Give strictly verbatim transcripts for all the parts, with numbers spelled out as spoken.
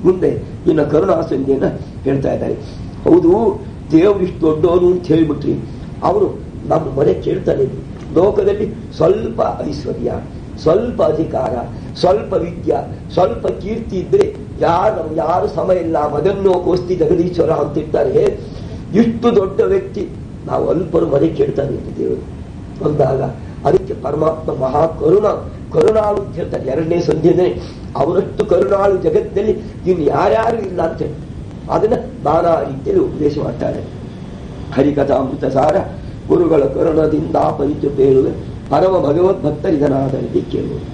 ಮುಂದೆ ಇನ್ನು ಕರುಣಾ ಸಂಧಿಯನ್ನ ಹೇಳ್ತಾ ಇದ್ದಾರೆ. ಹೌದು, ದೇವರು ಇಷ್ಟು ದೊಡ್ಡವನು ಅಂತ ಹೇಳಿಬಿಟ್ರಿ, ಅವರು ನಮ್ಮ ಮನೆ ಕೇಳ್ತಾನೆ. ಲೋಕದಲ್ಲಿ ಸ್ವಲ್ಪ ಐಶ್ವರ್ಯ, ಸ್ವಲ್ಪ ಅಧಿಕಾರ, ಸ್ವಲ್ಪ ವಿದ್ಯಾ, ಸ್ವಲ್ಪ ಕೀರ್ತಿ ಇದ್ರೆ ಯಾರು ನಮ್ಗೆ ಯಾರು ಸಮಯ ಇಲ್ಲ, ಮದನ್ನೋ ಕೋಸ್ತಿ ಜಗದೀಶ್ವರ ಅಂತಿರ್ತಾರೆ. ಇಷ್ಟು ದೊಡ್ಡ ವ್ಯಕ್ತಿ ನಾವು ಅಲ್ಪರು ಮನೆ ಕೇಳ್ತಾನೆ ದೇವರು ಅಂದಾಗ ಅದಕ್ಕೆ ಪರಮಾತ್ಮ ಮಹಾ ಕರುಣ ಕರುಣಾಳು ಅಂತ ಹೇಳ್ತಾರೆ. ಎರಡನೇ ಸಂಧ್ಯೆ ಅವರಷ್ಟು ಕರುಣಾಳು ಜಗತ್ತಿನಲ್ಲಿ ಇನ್ನು ಯಾರ್ಯಾರು ಇಲ್ಲ ಅಂತ ಹೇಳಿ ಅದನ್ನ ನಾನಾ ರೀತಿಯಲ್ಲಿ ಉಪದೇಶ ಮಾಡ್ತಾರೆ. ಹರಿಕಥಾಮೃತ ಸಾರ ಗುರುಗಳ ಕರುಣದಿಂದ ಪರಿಚು ಪೇಳುವೆ ಪರಮ ಭಗವದ್ಭಕ್ತರಿದನಾದಲ್ಲಿ ಕೇಳುವುದು.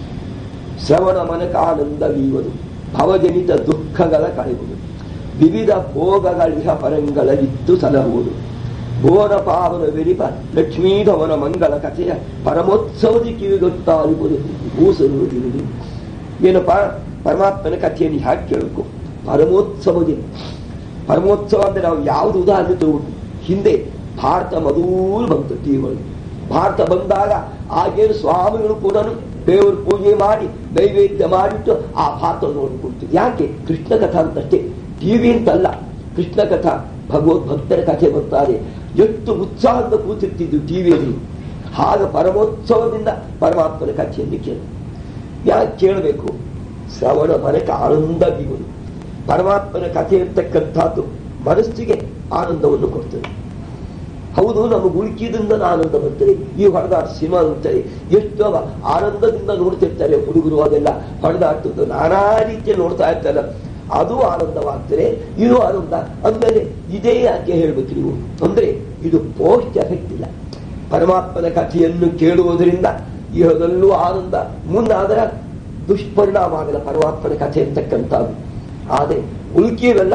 ಶ್ರವಣ ಮನಕಾನಂದ ವೀವುದು, ಭವಜನಿತ ದುಃಖಗಳ ಕಳೆಯುವುದು, ವಿವಿಧ ಭೋಗಗಳಿಹ ಪರಂಗಳಲ್ಲಿತ್ತು ಸಲಹುವುದು, ಘೋರ ಪಾವನ ವಿರಿಪ ಲಕ್ಷ್ಮೀಧವನ ಮಂಗಳ ಕಥೆಯ ಪರಮೋತ್ಸವದಿ ಕಿವಿಗೊತ್ತಾಗುವುದು ಭೂಸರುವುದು. ಏನಪ್ಪಾ ಪರಮಾತ್ಮನ ಕಥೆಯನ್ನು ಹ್ಯಾಕೆ ಕೇಳಬೇಕು? ಪರಮೋತ್ಸವದಿ. ಪರಮೋತ್ಸವ ಅಂದ್ರೆ ನಾವು ಯಾವುದು ಉದಾಹರಣೆ ತಗೊಂಡು ಹಿಂದೆ ಭಾರತ ಮೊದಲು ಬಂತು ಟಿವಿಗಳು. ಭಾರತ ಬಂದಾಗ ಆಗೇನು ಸ್ವಾಮಿಗಳು ಕೂಡ ದೇವರು ಪೂಜೆ ಮಾಡಿ ನೈವೇದ್ಯ ಮಾಡಿಟ್ಟು ಆ ಭಾರತ ನೋಡಿಕೊಡ್ತೀವಿ. ಯಾಕೆ? ಕೃಷ್ಣ ಕಥಾ ಅಂತಷ್ಟೇ, ಟಿವಿ ಅಂತಲ್ಲ. ಕೃಷ್ಣ ಕಥಾ ಭಗವದ್ ಭಕ್ತರ ಕಥೆ ಬರ್ತಾರೆ. ಎಷ್ಟು ಉತ್ಸಾಹದಿಂದ ಕೂತಿರ್ತಿದ್ದು ಟಿವಿಯಲ್ಲಿ. ಆಗ ಪರಮೋತ್ಸವದಿಂದ ಪರಮಾತ್ಮನ ಕಥೆಯನ್ನು ಕೇಳ. ಯಾಕೆ ಕೇಳಬೇಕು? ಶ್ರವಣ ಮನಕ್ಕೆ ಆನಂದ ಬೀಗುವುದು. ಪರಮಾತ್ಮನ ಕಥೆ ಇರ್ತಕ್ಕಂಥದ್ದು ಮನಸ್ಸಿಗೆ ಆನಂದವನ್ನು ಕೊಡ್ತದೆ. ಹೌದು, ನಮಗೆ ಉಳುಕಿದಿಂದ ಆನಂದ ಬರ್ತದೆ. ಈ ಹೊಡೆದಾಟ ಸಿನಿಮಾ ನೋಡ್ತಾರೆ, ಎಷ್ಟು ಆನಂದದಿಂದ ನೋಡ್ತಿರ್ತಾರೆ ಹುಡುಗರು. ಅದೆಲ್ಲ ಹೊಡೆದಾಟದ್ದು ನಾನಾ ರೀತಿಯ ನೋಡ್ತಾ ಇರ್ತಾರೆ, ಅದು ಆನಂದವಾಗ್ತದೆ, ಇದು ಆನಂದ. ಅಂದಮೇಲೆ ಇದೇ ಯಾಕೆ ಹೇಳ್ಬೇಕು ನೀವು ಅಂದ್ರೆ ಇದು ಪೋಸ್ಟ್ ಎಫೆಕ್ಟ್ ಇಲ್ಲ. ಪರಮಾತ್ಮನ ಕಥೆಯನ್ನು ಕೇಳುವುದರಿಂದ ಇಹದಲ್ಲೂ ಆನಂದ, ಮುಂದಾದರ ದುಷ್ಪರಿಣಾಮ ಆಗಲ್ಲ ಪರಮಾತ್ಮನ ಕಥೆ ಇರ್ತಕ್ಕಂಥದ್ದು. ಆದರೆ ಉಳ್ಕಿಯವೆಲ್ಲ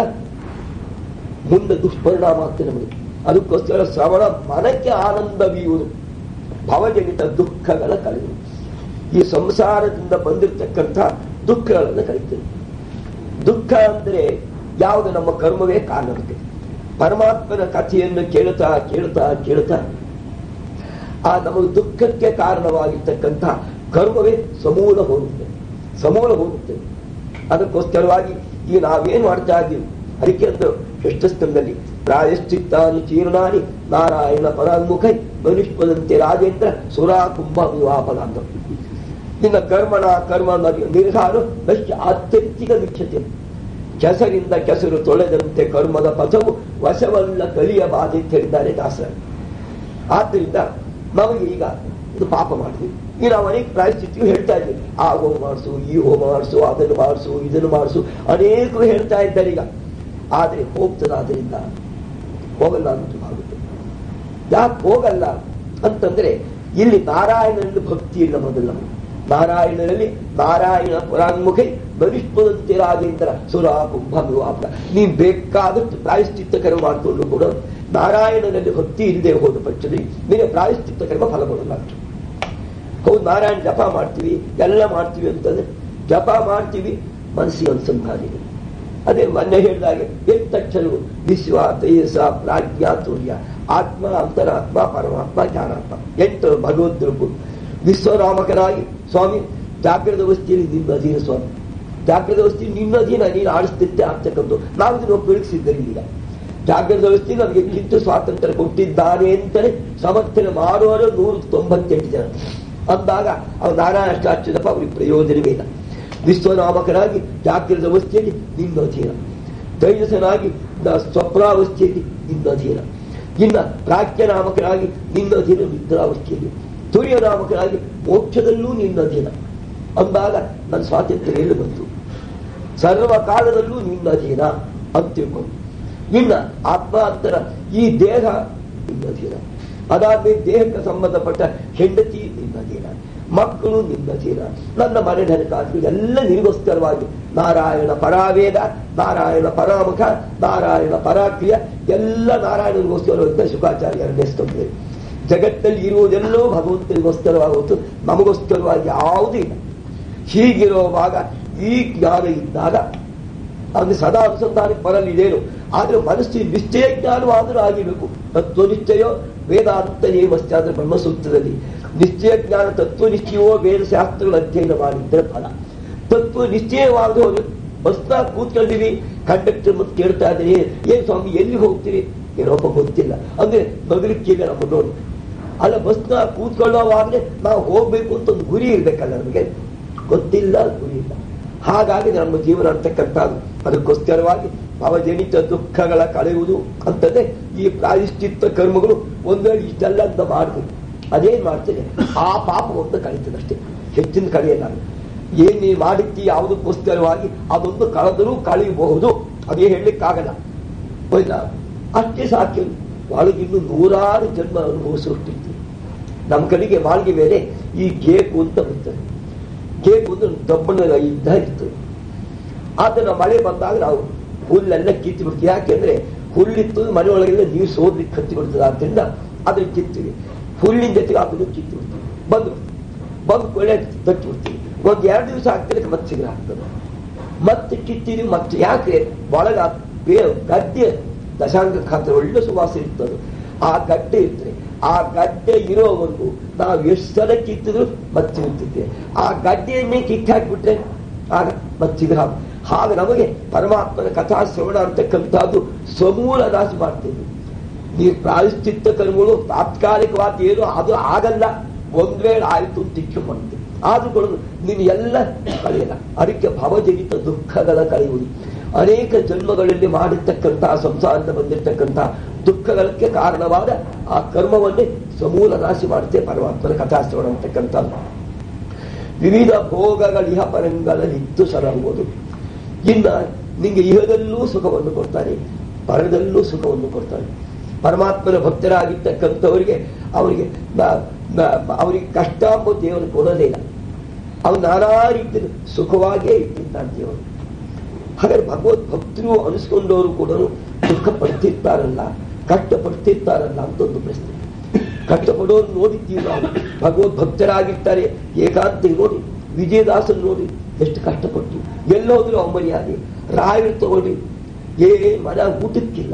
ಮುಂದೆ ದುಷ್ಪರಿಣಾಮ ಆಗ್ತದೆ ನಮಗೆ. ಅದಕ್ಕೋಸ್ಕರ ಶ್ರವಣ ಮನಕ್ಕೆ ಆನಂದ ಬೀಯುವುದು, ಭವಜನಿತ ದುಃಖಗಳ ಕಳೆಯುವುದು. ಈ ಸಂಸಾರದಿಂದ ಬಂದಿರತಕ್ಕಂಥ ದುಃಖಗಳನ್ನು ಕಳೀತದೆ. ದುಃಖ ಅಂದ್ರೆ ಯಾವುದು? ನಮ್ಮ ಕರ್ಮವೇ ಕಾರಣಕ್ಕೆ. ಪರಮಾತ್ಮನ ಕಥೆಯನ್ನು ಕೇಳುತ್ತಾ ಕೇಳುತ್ತಾ ಕೇಳುತ್ತಾ ಆ ನಮಗೆ ದುಃಖಕ್ಕೆ ಕಾರಣವಾಗಿರ್ತಕ್ಕಂಥ ಕರ್ಮವೇ ಸಮೂಲ ಹೋಗುತ್ತೆ, ಸಮೂಲ ಹೋಗುತ್ತೆ. ಅದಕ್ಕೋಸ್ಕರವಾಗಿ ಈಗ ನಾವೇನ್ ಮಾಡ್ತಾ ಇದ್ದೀವಿ? ಅದಕ್ಕೆ ಅಂದ್ರು ಷಷ್ಠಸ್ಥಂದಲ್ಲಿ ಪ್ರಾಯಶ್ಚಿತ್ತಾನಿ ಚೀರ್ಣಾನಿ ನಾರಾಯಣ ಪರಾನ್ಮುಖೈ ಮನುಷ್ಪದಂತೆ ರಾಜೇಂದ್ರ ಸುರಾ ಕುಂಭ ವಿವಾಪನ ಅಂತ. ನಿನ್ನ ಕರ್ಮಣ ಕರ್ಮ ನಿರ್ಧಾರ ನಶ್ಯ ಆತ್ಯಂತಿಕ ವೀಕ್ಷತೆ. ಕೆಸರಿಂದ ಕೆಸರು ತೊಳೆದಂತೆ ಕರ್ಮದ ಪಥವು ವಶವಲ್ಲ ಕಲಿಯ ಬಾಧೆ ಅಂತ ಹೇಳಿದ್ದಾರೆ ದಾಸರ. ಆದ್ದರಿಂದ ನಮಗೆ ಈಗ ಇದು ಪಾಪ ಮಾಡಿದ್ವಿ, ಈಗ ನಾವು ಅನೇಕ ಪ್ರಾಯಶ್ಚಿತ್ತಿಗೂ ಹೇಳ್ತಾ ಇದ್ದೀವಿ. ಆ ಹೋಮ ಮಾಡಿಸು, ಈ ಹೋಮ ಮಾಡಿಸು, ಅದನ್ನು ಮಾಡಿಸು, ಇದನ್ನು ಮಾಡಿಸು, ಅನೇಕರು ಹೇಳ್ತಾ ಇದ್ದಾರೆ ಈಗ. ಆದರೆ ಹೋಗ್ತದಾದ್ರಿಂದ ಹೋಗಲ್ಲ ಅಂತ ಆಗುತ್ತೆ. ಯಾಕೆ ಹೋಗಲ್ಲ ಅಂತಂದ್ರೆ ಇಲ್ಲಿ ನಾರಾಯಣನಲ್ಲಿ ಭಕ್ತಿ ಇಲ್ಲ. ಮೊದಲು ನಾರಾಯಣನಲ್ಲಿ ನಾರಾಯಣ ಪರಾನ್ಮುಖೈ ಬಲಿಷ್ಠದಂತೆ ರಾಜೇಂದ್ರ ಸುರಾ ಕುಂಭ ವಿವಾಪ. ನೀನ್ ಬೇಕಾದಷ್ಟು ಪ್ರಾಯಶ್ಚಿತ್ತ ಕರ್ಮ ಮಾಡಿಕೊಂಡು ಕೂಡ ನಾರಾಯಣನಲ್ಲಿ ಭಕ್ತಿ ಇಲ್ಲದೆ ಹೋದ ಪಕ್ಷದಲ್ಲಿ ನಿಮಗೆ ಪ್ರಾಯಶ್ಚಿತ್ತ ಕರ್ಮ ಫಲ ಕೊಡಲ್ಲ. ಹೌದು, ನಾರಾಯಣ ಜಪ ಮಾಡ್ತೀವಿ, ಎಲ್ಲ ಮಾಡ್ತೀವಿ ಅಂತಂದ್ರೆ ಜಪ ಮಾಡ್ತೀವಿ, ಮನಸ್ಸಿಗೆ ಅನುಸಂಧಾನ. ಅದೇ ಮೊನ್ನೆ ಹೇಳಿದಾಗೆ ಎತ್ತಕ್ಷರವು ವಿಶ್ವ ತೇಜಸ ಪ್ರಾಜ್ಞಾ ತುರ್ಯ ಆತ್ಮ ಅಂತರಾತ್ಮ ಪರಮಾತ್ಮ ಜ್ಞಾನಾತ್ಮ ಎಂಟು ಭಗವದ್ರೂಪು. ವಿಶ್ವರಾಮಕನಾಗಿ ಸ್ವಾಮಿ ಜಾಗ್ರದ ಅವಸ್ಥೆಯಲ್ಲಿ ನಿನ್ನ ಅಧೀನ ಸ್ವಾಮಿ, ಜಾಗ್ರದ ಅವಸ್ಥೆಯಲ್ಲಿ ನಿನ್ನ ಅಧೀನ ನೀನು ಆಡಿಸ್ತಿದ್ದೆ ಆಗ್ತಕ್ಕಂಥ ನಾವು ಇದನ್ನು ಒಪ್ಪಿಸಿದ್ದರೆ ಈಗ ಜಾಗ್ರದ ಅವಸ್ಥೆಯಲ್ಲಿ ನಮಗೆ ಕಿತ್ತು ಸ್ವಾತಂತ್ರ್ಯ ಕೊಟ್ಟಿದ್ದಾನೆ ಅಂತಲೇ ಸಮರ್ಥನೆ ಮಾಡುವವರು ನೂರ ತೊಂಬತ್ತೆಂಟು ಜನ ಅಂದಾಗ ಅವ್ರು ನಾರಾಯಣ ಅಷ್ಟಾಕ್ಷರಪ್ಪ ಅವ್ರಿಗೆ ಪ್ರಯೋಜನವೇ ಇಲ್ಲ. ವಿಶ್ವನಾಮಕನಾಗಿ ಜಾಗ್ರದ ಅವಸ್ಥೆಯಲ್ಲಿ ನಿನ್ನ ಅಧೀನ, ತೈಜಸನಾಗಿ ಸ್ವಪ್ನಾವಸ್ಥೆಯಲ್ಲಿ ನಿನ್ನ ಅಧೀನ, ಇನ್ನ ಪ್ರಾಜ್ಞನಾಮಕನಾಗಿ ನಿನ್ನ ಅಧೀನ ನಿದ್ರಾವಸ್ಥೆಯಲ್ಲಿ, ತುರ್ಯನಾಮಕನಾಗಿ ಮೋಕ್ಷದಲ್ಲೂ ನಿನ್ನ ಅಧೀನ ಅಂದಾಗ ನನ್ನ ಸ್ವಾತಂತ್ರ್ಯ ಎಲ್ಲಿ ಬಂತು? ಸರ್ವ ಕಾಲದಲ್ಲೂ ನಿನ್ನ ಅಧೀನ ಅಂತ ತಿಳ್ಕೊಂಡು. ಇನ್ನ ಆತ್ಮಾಂತರ ಈ ದೇಹ ನಿನ್ನ ಅಧೀನ, ಅದಾದ್ಮೇಲೆ ದೇಹಕ್ಕೆ ಸಂಬಂಧಪಟ್ಟ ಹೆಂಡತಿ ನಿನ್ನ ಅಧೀನ, ಮಕ್ಕಳು ನಿನ್ನ ಅಧೀನ, ನನ್ನ ಮನೆ ಧನಕಾಸು ಎಲ್ಲ ನಿನಗೋಸ್ಕರವಾಗಿ ನಾರಾಯಣ ಪರಾವೇದ, ನಾರಾಯಣ ಪರಾಮುಖ, ನಾರಾಯಣ ಪರಾಕ್ರಿಯ ಎಲ್ಲ ನಾರಾಯಣನಿಗೋಸ್ಕರವಾಗಿ ಶುಕಾಚಾರ್ಯ ಎರಡನೇ ಜಗತ್ತಲ್ಲಿ ಇರುವುದೆಲ್ಲೋ ಭಗವಂತನಿಗೋಸ್ಕರವಾಗುವುದು, ನಮಗೋಸ್ಕರವಾಗಿ ಯಾವುದೂ ಇಲ್ಲ. ಹೀಗಿರುವಾಗ ಈ ಜ್ಞಾನ ಇದ್ದಾಗ ಅದು ಸದಾ ಅನುಸಂಧಾನಕ್ಕೆ ಬರಲಿದೇನು. ಆದ್ರೆ ಮನಸ್ಸಿನ ನಿಶ್ಚಯ ಜ್ಞಾನವಾದರೂ ಆಗಿರಬೇಕು. ತತ್ವ ನಿಶ್ಚಯ ವೇದಾಂತ ನೇಮಶ್ಚಾದ್ರೆ ಬ್ರಹ್ಮಸೂತ್ರದಲ್ಲಿ ನಿಶ್ಚಯ ಜ್ಞಾನ ತತ್ವ ನಿಶ್ಚಯವೋ ವೇದಶಾಸ್ತ್ರಗಳ ಅಧ್ಯಯನ ಮಾಡಿದ್ರೆ ಫಲ. ತತ್ವ ನಿಶ್ಚಯವಾದವರು ಬಸ್ನಾಗ ಕೂತ್ಕೊಂಡಿವಿ, ಕಂಡಕ್ಟರ್ ಮತ್ತೆ ಕೇಳ್ತಾ ಇದ್ದೀನಿ, ಏನ್ ಸ್ವಾಮಿ ಎಲ್ಲಿ ಹೋಗ್ತೀರಿ? ಏನೋಪ್ಪ ಗೊತ್ತಿಲ್ಲ ಅಂದ್ರೆ ನಗಲಿಕ್ಕಿಲ್ಲ ನಮ್ಮ ನೋಡಿ. ಅಲ್ಲ, ಬಸ್ನಾಗ ಕೂತ್ಕೊಳ್ಳೋವಾಗಲೇ ನಾವು ಹೋಗ್ಬೇಕು ಅಂತ ಒಂದು ಗುರಿ ಇರ್ಬೇಕಲ್ಲ, ನಮಗೆ ಗೊತ್ತಿಲ್ಲ, ಗುರಿ ಇಲ್ಲ. ಹಾಗಾಗಿ ನಮ್ಮ ಜೀವನ ಅಂತಕ್ಕಂಥದ್ದು ಅದಕ್ಕೋಸ್ಕರವಾಗಿ ಭಾವಜನಿತ ದುಃಖಗಳ ಕಳೆಯುವುದು ಅಂತಂದ್ರೆ ಈ ಪ್ರಾಯಶ್ಚಿತ್ತ ಕರ್ಮಗಳು ಒಂದು ಇಷ್ಟೆಲ್ಲ ಅಂತ ಮಾಡ್ತೀವಿ. ಅದೇನ್ ಮಾಡ್ತೇನೆ, ಆ ಪಾಪವನ್ನು ಕಳೀತದೆ ಅಷ್ಟೇ, ಹೆಚ್ಚಿನ ಕಳೆಯಲ್ಲ. ಏನ್ ನೀ ಮಾಡಿದ್ದಿ ಯಾವುದಕ್ಕೋಸ್ಕರವಾಗಿ ಅದೊಂದು ಕಳೆದರೂ ಕಳೆಯಬಹುದು, ಅದೇ ಹೇಳಲಿಕ್ಕಾಗಲ್ಲ. ಅಷ್ಟೇ ಸಾಕು. ಒಳಗಿನ್ನು ನೂರಾರು ಜನ್ಮ ಅನುಭವಿಸುತ್ತಿರ್ತೀವಿ. ನಮ್ಮ ಕಡೆಗೆ ಮಾಳಿಗೆ ಮೇಲೆ ಈ ಗೇಕು ಅಂತ ಬರ್ತದೆ. ಗೇಕು ಅಂದ್ರೆ ದಬ್ಬಣ ಇದ್ದ ಇರ್ತದೆ. ಅದನ್ನ ಮಳೆ ಬಂದಾಗ ನಾವು ಹುಲ್ಲೆಲ್ಲ ಕಿತ್ತು ಬಿಡ್ತೀವಿ. ಯಾಕೆಂದ್ರೆ ಹುಲ್ಲಿತ್ತು ಮನೆ ಒಳಗೆಲ್ಲ ನೀರು ಸೋದ್ಲಿಕ್ಕೆ ಕತ್ತಿ ಬಿಡ್ತದೆ, ಆದ್ರಿಂದ ಅದನ್ನ ಕಿತ್ತೀವಿ. ಹುಲ್ಲಿನ ಜೊತೆಗೆ ಅದನ್ನು ಕಿತ್ತು ಬಿಡ್ತೀವಿ. ಬಂದು ಬಂದು ಒಳ್ಳೆ ತಟ್ಟಿ ಬಿಡ್ತೀವಿ. ಒಂದ್ ಎರಡು ದಿವಸ ಆಗ್ತದೆ ಮತ್ತೆ ಸಿಗರ ಆಗ್ತದೆ, ಮತ್ತೆ ಕಿತ್ತೀವಿ. ಮತ್ತೆ ಯಾಕೆ ಒಳಗ ಗಡ್ಡೆ ದಶಾಂಗ ಖಾತೆ ಒಳ್ಳೆ ಸುವಾಸ ಇರ್ತದೆ. ಆ ಗಡ್ಡೆ ಇರ್ತದೆ. ಆ ಗಡ್ಡೆ ಇರೋವರೆಗೂ ನಾವು ಎಷ್ಟು ಸಲ ಕಿತ್ತಿದ್ರು ಮತ್ತೆ ಇರ್ತಿದ್ದೆ. ಆ ಗಡ್ಡೆಯನ್ನೇ ಕಿತ್ತು ಹಾಕಿಬಿಟ್ರೆ ಆಗ ಮತ್ತೆ ಸಿಗರ. ಹಾಗೆ ನಮಗೆ ಪರಮಾತ್ಮನ ಕಥಾ ಶ್ರವಣ ಅಂತಕ್ಕಂಥದ್ದು ಸಮೂಲ ನಾಶ ಮಾಡ್ತೀವಿ. ನೀವು ಪ್ರಾಯಶ್ಚಿತ್ತ ಕರ್ಮಗಳು ತಾತ್ಕಾಲಿಕವಾದ ಏನು ಅದು ಆಗಲ್ಲ, ಒಂದ್ ವೇಳೆ ಆಯ್ತು ಅಂತ ಇಚ್ಛೆ ಮಾಡ್ತೀವಿ. ಆದ್ರೂ ಕೂಡ ನೀನು ಎಲ್ಲ ಕಳೆಯಲ್ಲ. ಅದಕ್ಕೆ ಭವಜನಿತ ದುಃಖಗಳ ಕಳೆಯುವುದು. ಅನೇಕ ಜನ್ಮಗಳಲ್ಲಿ ಮಾಡಿರ್ತಕ್ಕಂತಹ ಸಂಸಾರದಿಂದ ಬಂದಿರತಕ್ಕಂತಹ ದುಃಖಗಳಿಗೆ ಕಾರಣವಾದ ಆ ಕರ್ಮವನ್ನೇ ಸಮೂಲ ನಾಶ ಮಾಡುತ್ತೆ ಪರಮಾತ್ಮನ ಕಥಾಶ್ರವಣ ಅಂತಕ್ಕಂಥದ್ದು. ವಿವಿಧ ಭೋಗಗಳ ಇಹ ಪರಂಗಳಲ್ಲಿ ಇತ್ತು ಸರಹುವುದು. ಇನ್ನ ನಿಂಗೆ ಇಹದಲ್ಲೂ ಸುಖವನ್ನು ಕೊಡ್ತಾನೆ, ಪರದಲ್ಲೂ ಸುಖವನ್ನು ಕೊಡ್ತಾನೆ. ಪರಮಾತ್ಮನ ಭಕ್ತರಾಗಿರ್ತಕ್ಕಂಥವರಿಗೆ ಅವರಿಗೆ ಅವರಿಗೆ ಕಷ್ಟ ಎಂಬ ದೇವರು ಕೊಡೋದೇ ಇಲ್ಲ. ಅವನು ನಾನಾ ರೀತಿಯ ಸುಖವಾಗಿಯೇ ಇಟ್ಟಿದ್ದಾನೆ ದೇವರು. ಹಾಗಾದ್ರೆ ಭಗವದ್ ಭಕ್ತರು ಅನಿಸ್ಕೊಂಡವರು ಕೂಡ ದುಃಖ ಪಡ್ತಿರ್ತಾರಲ್ಲ, ಕಷ್ಟ ಪಡ್ತಿರ್ತಾರಲ್ಲ ಅಂತ ಒಂದು ಪ್ರಶ್ನೆ. ಕಷ್ಟಪಡೋರು ನೋಡಿದ್ದೀವಿ ನಾವು. ಭಗವದ್ ಭಕ್ತರಾಗಿರ್ತಾರೆ, ಏಕಾಂತ ನೋಡಿ. ವಿಜಯದಾಸನ್ ನೋಡಿ ಎಷ್ಟು ಕಷ್ಟಪಟ್ಟು ಎಲ್ಲೋದ್ರು ಅವಮರ್ಯಾದೆ. ರಾಯರು ತಗೊಂಡು ಏ ಮನ ಊಟಕ್ಕಿಲ್ಲ,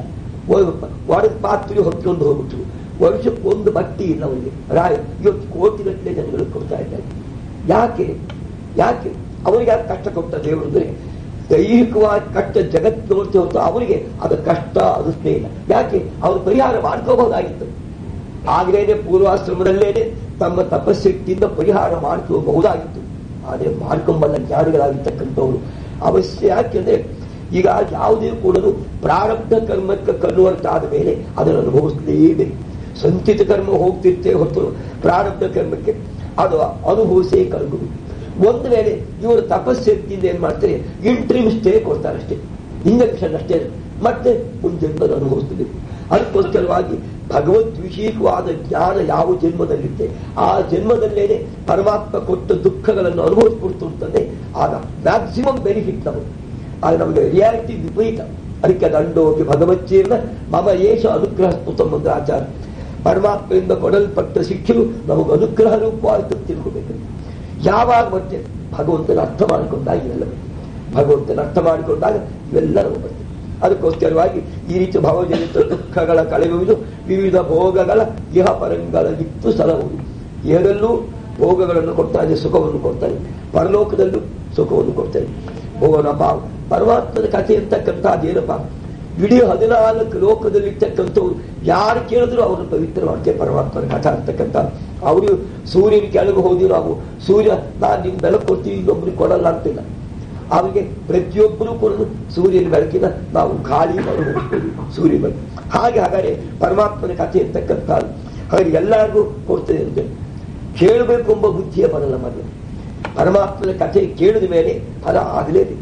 ಒಡದ ಪಾತ್ರೆ ಹೊತ್ಕೊಂಡು ಹೋಗ್ಬಿಟ್ರು. ವರ್ಷಕ್ಕೆ ಒಂದು ಬಟ್ಟಿ ಇಲ್ಲ ಅವರಿಗೆ. ರಾಯ ಇವತ್ತು ಕೋಟಿಗಟ್ಟಲೆ ಜನಗಳು ಕೊಡ್ತಾ ಇದ್ದಾರೆ. ಯಾಕೆ ಯಾಕೆ ಅವರಿಗೆ ಯಾಕೆ ಕಷ್ಟ ಕೊಟ್ಟ ದೇವರು ಅಂದ್ರೆ ದೈಹಿಕವಾಗಿ ಕಷ್ಟ ಜಗತ್ತು ನೋಡ್ತಾ ಹೊತ್ತು ಅವರಿಗೆ ಅದು ಕಷ್ಟ ಅನಿಸ್ತೇ ಇಲ್ಲ. ಯಾಕೆ ಅವರು ಪರಿಹಾರ ಮಾಡ್ಕೋಬಹುದಾಗಿತ್ತು. ಆಗ್ಲೇನೆ ಪೂರ್ವಾಶ್ರಮದಲ್ಲೇನೆ ತಮ್ಮ ತಪಶಕ್ತಿಯಿಂದ ಪರಿಹಾರ ಮಾಡ್ಕೋಬಹುದಾಗಿತ್ತು. ಆದರೆ ಮಾಡ್ಕೊಂಬಲ್ಲ ಜ್ಞಾನಿಗಳಾಗಿರ್ತಕ್ಕಂಥವ್ರು ಅವಶ್ಯ. ಯಾಕೆಂದ್ರೆ ಈಗ ಯಾವುದೇ ಕೂಡ ಪ್ರಾರಬ್ಧ ಕರ್ಮಕ್ಕೆ ಕನ್ವರ್ಟ್ ಆದ ಮೇಲೆ ಅದನ್ನು ಅನುಭವಿಸಲೇಬೇಕು. ಸಂಚಿತ ಕರ್ಮ ಹೋಗ್ತಿರ್ತೇ ಹೊತ್ತು ಪ್ರಾರಬ್ಧ ಕರ್ಮಕ್ಕೆ ಅದು ಅನುಭವಿಸೇ ಕಲ್ಗುದು. ಒಂದು ವೇಳೆ ಇವರು ತಪಸ್ಸಕ್ತಿಯಿಂದ ಏನ್ ಮಾಡ್ತಾರೆ, ಇಂಟ್ರಿಮ್ ಸ್ಟೇ ಕೊಡ್ತಾರೆ ಅಷ್ಟೇ, ಇಂಜೆಕ್ಷನ್ ಅಷ್ಟೇ, ಮತ್ತೆ ಮುಂಜನ್ಮದ ಅನುಭವಿಸಬೇಕು. ಅದಕ್ಕೋಸ್ಕರವಾಗಿ ಭಗವದ್ವಿಷೀಕವಾದ ಜ್ಞಾನ ಯಾವ ಜನ್ಮದಲ್ಲಿರುತ್ತೆ ಆ ಜನ್ಮದಲ್ಲೇನೆ ಪರಮಾತ್ಮ ಕೊಟ್ಟ ದುಃಖಗಳನ್ನು ಅನುಭವಿಸ್ಬಿಡ್ತು ಅಂತಂದ್ರೆ ಆಗ ಮ್ಯಾಕ್ಸಿಮಮ್ ಬೆನಿಫಿಟ್ ನಮಗೆ. ಆಗ ನಮಗೆ ರಿಯಾಲಿಟಿ ವಿಪರೀತ. ಅದಕ್ಕೆ ದಂಡೋಗಿ ಭಗವಚ್ಚೇನ ಮಮ ಏಷ ಅನುಗ್ರಹ ಸ್ತುತಂ ಅಂದ್ರೆ ಆಚಾರ. ಪರಮಾತ್ಮೆಯಿಂದ ಕೊಡಲ್ಪಟ್ಟ ಶಿಕ್ಷೆಯು ನಮಗೆ ಅನುಗ್ರಹ ರೂಪವಾಗಿ ತಿಳ್ಕೋಬೇಕು. ಯಾವಾಗ ಮತ್ತೆ ಭಗವಂತನ ಅರ್ಥ ಮಾಡಿಕೊಂಡಾಗ ಇವೆಲ್ಲ ಭಗವಂತನ ಅರ್ಥ ಮಾಡಿಕೊಂಡಾಗ ಇವೆಲ್ಲ ನಮಗೆ ಬರ್ತದೆ. ಅದಕ್ಕೋಸ್ಕರವಾಗಿ ಈ ರೀತಿ ಭಾವಜನಿತ ದುಃಖಗಳ ಕಳೆಯುವುದು, ವಿವಿಧ ಭೋಗಗಳ ಇಹ ಪರಂಗಳ ನಿತ್ತು ಸಲಹುವುದು. ಇಹದಲ್ಲೂ ಭೋಗಗಳನ್ನು ಕೊಡ್ತಾನೆ, ಸುಖವನ್ನು ಕೊಡ್ತಾನೆ, ಪರಲೋಕದಲ್ಲೂ ಸುಖವನ್ನು ಕೊಡ್ತಾನೆ. ಭೋಗನಪ್ಪ ಪರಮಾತ್ಮನ ಕಥೆ ಅಂತಕ್ಕಂಥದ್ದೇನಪ್ಪ, ಇಡೀ ಹದಿನಾಲ್ಕು ಲೋಕದಲ್ಲಿರ್ತಕ್ಕಂಥವ್ರು ಯಾರು ಕೇಳಿದ್ರು ಅವ್ರನ್ನ ಪವಿತ್ರ ಮಾಡ್ತೇವೆ. ಪರಮಾತ್ಮನ ಕಥೆ ಅಂತಕ್ಕಂಥ ಅವರು ಸೂರ್ಯನ ಕೆಳಗೆ ಹೋಗಿ ನಾವು ಸೂರ್ಯ ನಾನು ನಿಮ್ಗೆ ಬೆಳಕು ಕೊಡ್ತೀವಿ, ಇನ್ನೊಬ್ರಿಗೆ ಕೊಡಲ್ಲ ಅಂತಿಲ್ಲ. ಅವರಿಗೆ ಪ್ರತಿಯೊಬ್ಬರೂ ಕೂಡ ಸೂರ್ಯನ ಬೆಳಕಿನ ನಾವು ಗಾಳಿ ಹೋಗ್ತೀವಿ ಸೂರ್ಯ ಬೆಳಕು. ಹಾಗೆ ಹಾಗಾದ್ರೆ ಪರಮಾತ್ಮನ ಕಥೆ ಅಂತಕ್ಕಂಥ ಹಾಗೆ ಎಲ್ಲರಿಗೂ ಕೊಡ್ತದೆ ಅಂತ ಕೇಳಬೇಕು ಎಂಬ ಬುದ್ಧಿಯೇ ಬರಲ್ಲ. ಮೊದಲು ಪರಮಾತ್ಮನ ಕಥೆ ಕೇಳಿದ ಮೇಲೆ ಫಲ ಆಗಲೇಬೇಕು.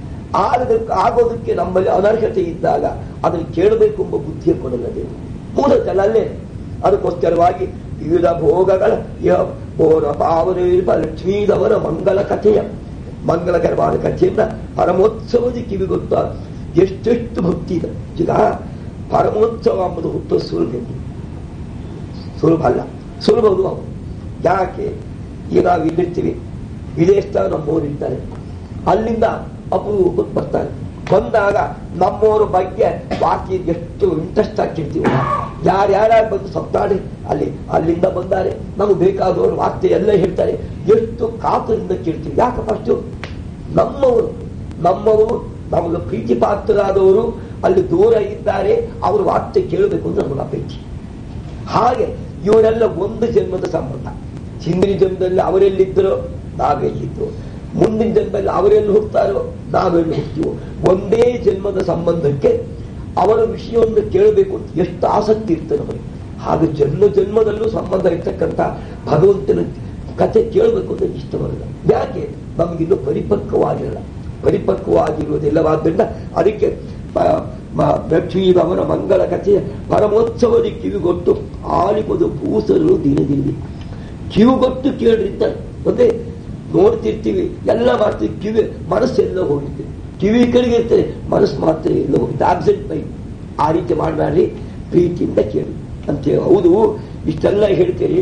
ಆಗದಕ್ಕೆ ಆಗೋದಕ್ಕೆ ನಮ್ಮಲ್ಲಿ ಅನರ್ಹತೆ ಇದ್ದಾಗ ಅದನ್ನು ಕೇಳಬೇಕು ಎಂಬ ಬುದ್ಧಿಯೇ ಕೊಡಲ್ಲ ದೇವರು. ಮೂಲತಃ ಅಲ್ಲೇ. ಅದಕ್ಕೋಸ್ಕರವಾಗಿ ವಿವಿಧ ಭೋಗಗಳ ಪಾವನ ಲಕ್ಷ್ಮೀದವರ ಮಂಗಲ ಕಥೆಯ ಮಂಗಲಕರವಾದ ಕಥೆಯನ್ನ ಪರಮೋತ್ಸವದ ಕಿವಿಗೊತ್ತ ಎಷ್ಟೆಷ್ಟು ಭಕ್ತಿ ಇದೆ. ಈಗ ಪರಮೋತ್ಸವ ಎಂಬುದು ಹುಟ್ಟು ಸುಲಭ ಸುಲಭ ಅಲ್ಲ, ಸುಲಭದು ಅವು. ಯಾಕೆ ಈಗ ನಾವು ಇಲ್ಲಿರ್ತೀವಿ, ವಿದೇಶದಾಗ ನಮ್ಮವರು ಇರ್ತಾರೆ, ಅಲ್ಲಿಂದ ಅಪರೂಪಕ್ಕೆ ಬರ್ತಾರೆ. ಬಂದಾಗ ನಮ್ಮವ್ರ ಬಗ್ಗೆ ಬಾಕಿ ಎಷ್ಟು ಇಂಟ್ರೆಸ್ಟ್ ಆಗಿರ್ತೀವಿ. ಯಾರ್ಯಾರು ಬಂದು ಸತ್ತಾಡಿ ಅಲ್ಲಿ ಅಲ್ಲಿಂದ ಬಂದಾರೆ, ನಮಗೆ ಬೇಕಾದವರು ವಾರ್ತೆ ಎಲ್ಲ ಹೇಳ್ತಾರೆ, ಎಷ್ಟು ಕಾತುರಿಂದ ಕೇಳ್ತೀವಿ. ಯಾಕಪ್ಪ ಅಷ್ಟು ನಮ್ಮವರು ನಮ್ಮವರು ನಮಗೆ ಪ್ರೀತಿ ಪಾತ್ರರಾದವರು ಅಲ್ಲಿ ದೂರ ಇದ್ದಾರೆ, ಅವರು ವಾರ್ತೆ ಕೇಳಬೇಕು ಅಂತ ನಮಗೆ ಅಪೇಕ್ಷೆ. ಹಾಗೆ ಇವರೆಲ್ಲ ಒಂದು ಜನ್ಮದ ಸಂಬಂಧ. ಹಿಂದಿನ ಜನ್ಮದಲ್ಲಿ ಅವರೆಲ್ಲಿದ್ದರೋ ನಾವೆಲ್ಲಿದ್ದೋ, ಮುಂದಿನ ಜನ್ಮದಲ್ಲಿ ಅವರೆಲ್ಲಿ ಹೋಗ್ತಾರೋ ನಾವೆಲ್ಲಿ ಹೋಗ್ತೀವೋ. ಒಂದೇ ಜನ್ಮದ ಸಂಬಂಧಕ್ಕೆ ಅವರ ವಿಷಯವನ್ನು ಕೇಳಬೇಕು ಅಂತ ಎಷ್ಟು ಆಸಕ್ತಿ ಇರ್ತದೆ ನಮಗೆ. ಹಾಗೆ ಜನ್ಮ ಜನ್ಮದಲ್ಲೂ ಸಂಬಂಧ ಇರ್ತಕ್ಕಂಥ ಭಗವಂತನ ಕಥೆ ಕೇಳಬೇಕು ಅಂತ ಇಷ್ಟ ಬರಲ್ಲ. ಯಾಕೆ? ನಮಗಿನ್ನೂ ಪರಿಪಕ್ವವಾಗಿರಲ್ಲ. ಪರಿಪಕ್ವವಾಗಿರುವುದಿಲ್ಲವಾದ್ದರಿಂದ ಅದಕ್ಕೆ ಲಕ್ಷ್ಮೀರಮನ ಮಂಗಳ ಕಥೆಯ ಪರಮೋತ್ಸವದ ಕಿವಿಗೊಟ್ಟು ಆಲಿಪದು ಭೂಸರು ದಿನದಿಲ್ಲಿ. ಕಿವಿಗೊಟ್ಟು ಕೇಳ್ರಿಂದ ಮತ್ತೆ ನೋಡ್ತಿರ್ತೀವಿ, ಎಲ್ಲ ಮಾಡ್ತೀವಿ, ಕಿವಿ ಮನಸ್ಸೆಲ್ಲ ಹೋಗಿರ್ತೀವಿ. ಕಿವಿ ಕಡೆಗೆ ಇರ್ತದೆ, ಮನಸ್ಸು ಮಾತ್ರ ಎಲ್ಲ ಹೋಗುತ್ತೆ. Absent mind. ಆ ರೀತಿ ಮಾಡಬೇಡ್ರಿ, ಪ್ರೀತಿಯಿಂದ ಕೇಳಿ ಅಂತೇಳಿ. ಹೌದು, ಇಷ್ಟೆಲ್ಲ ಹೇಳ್ತೀರಿ.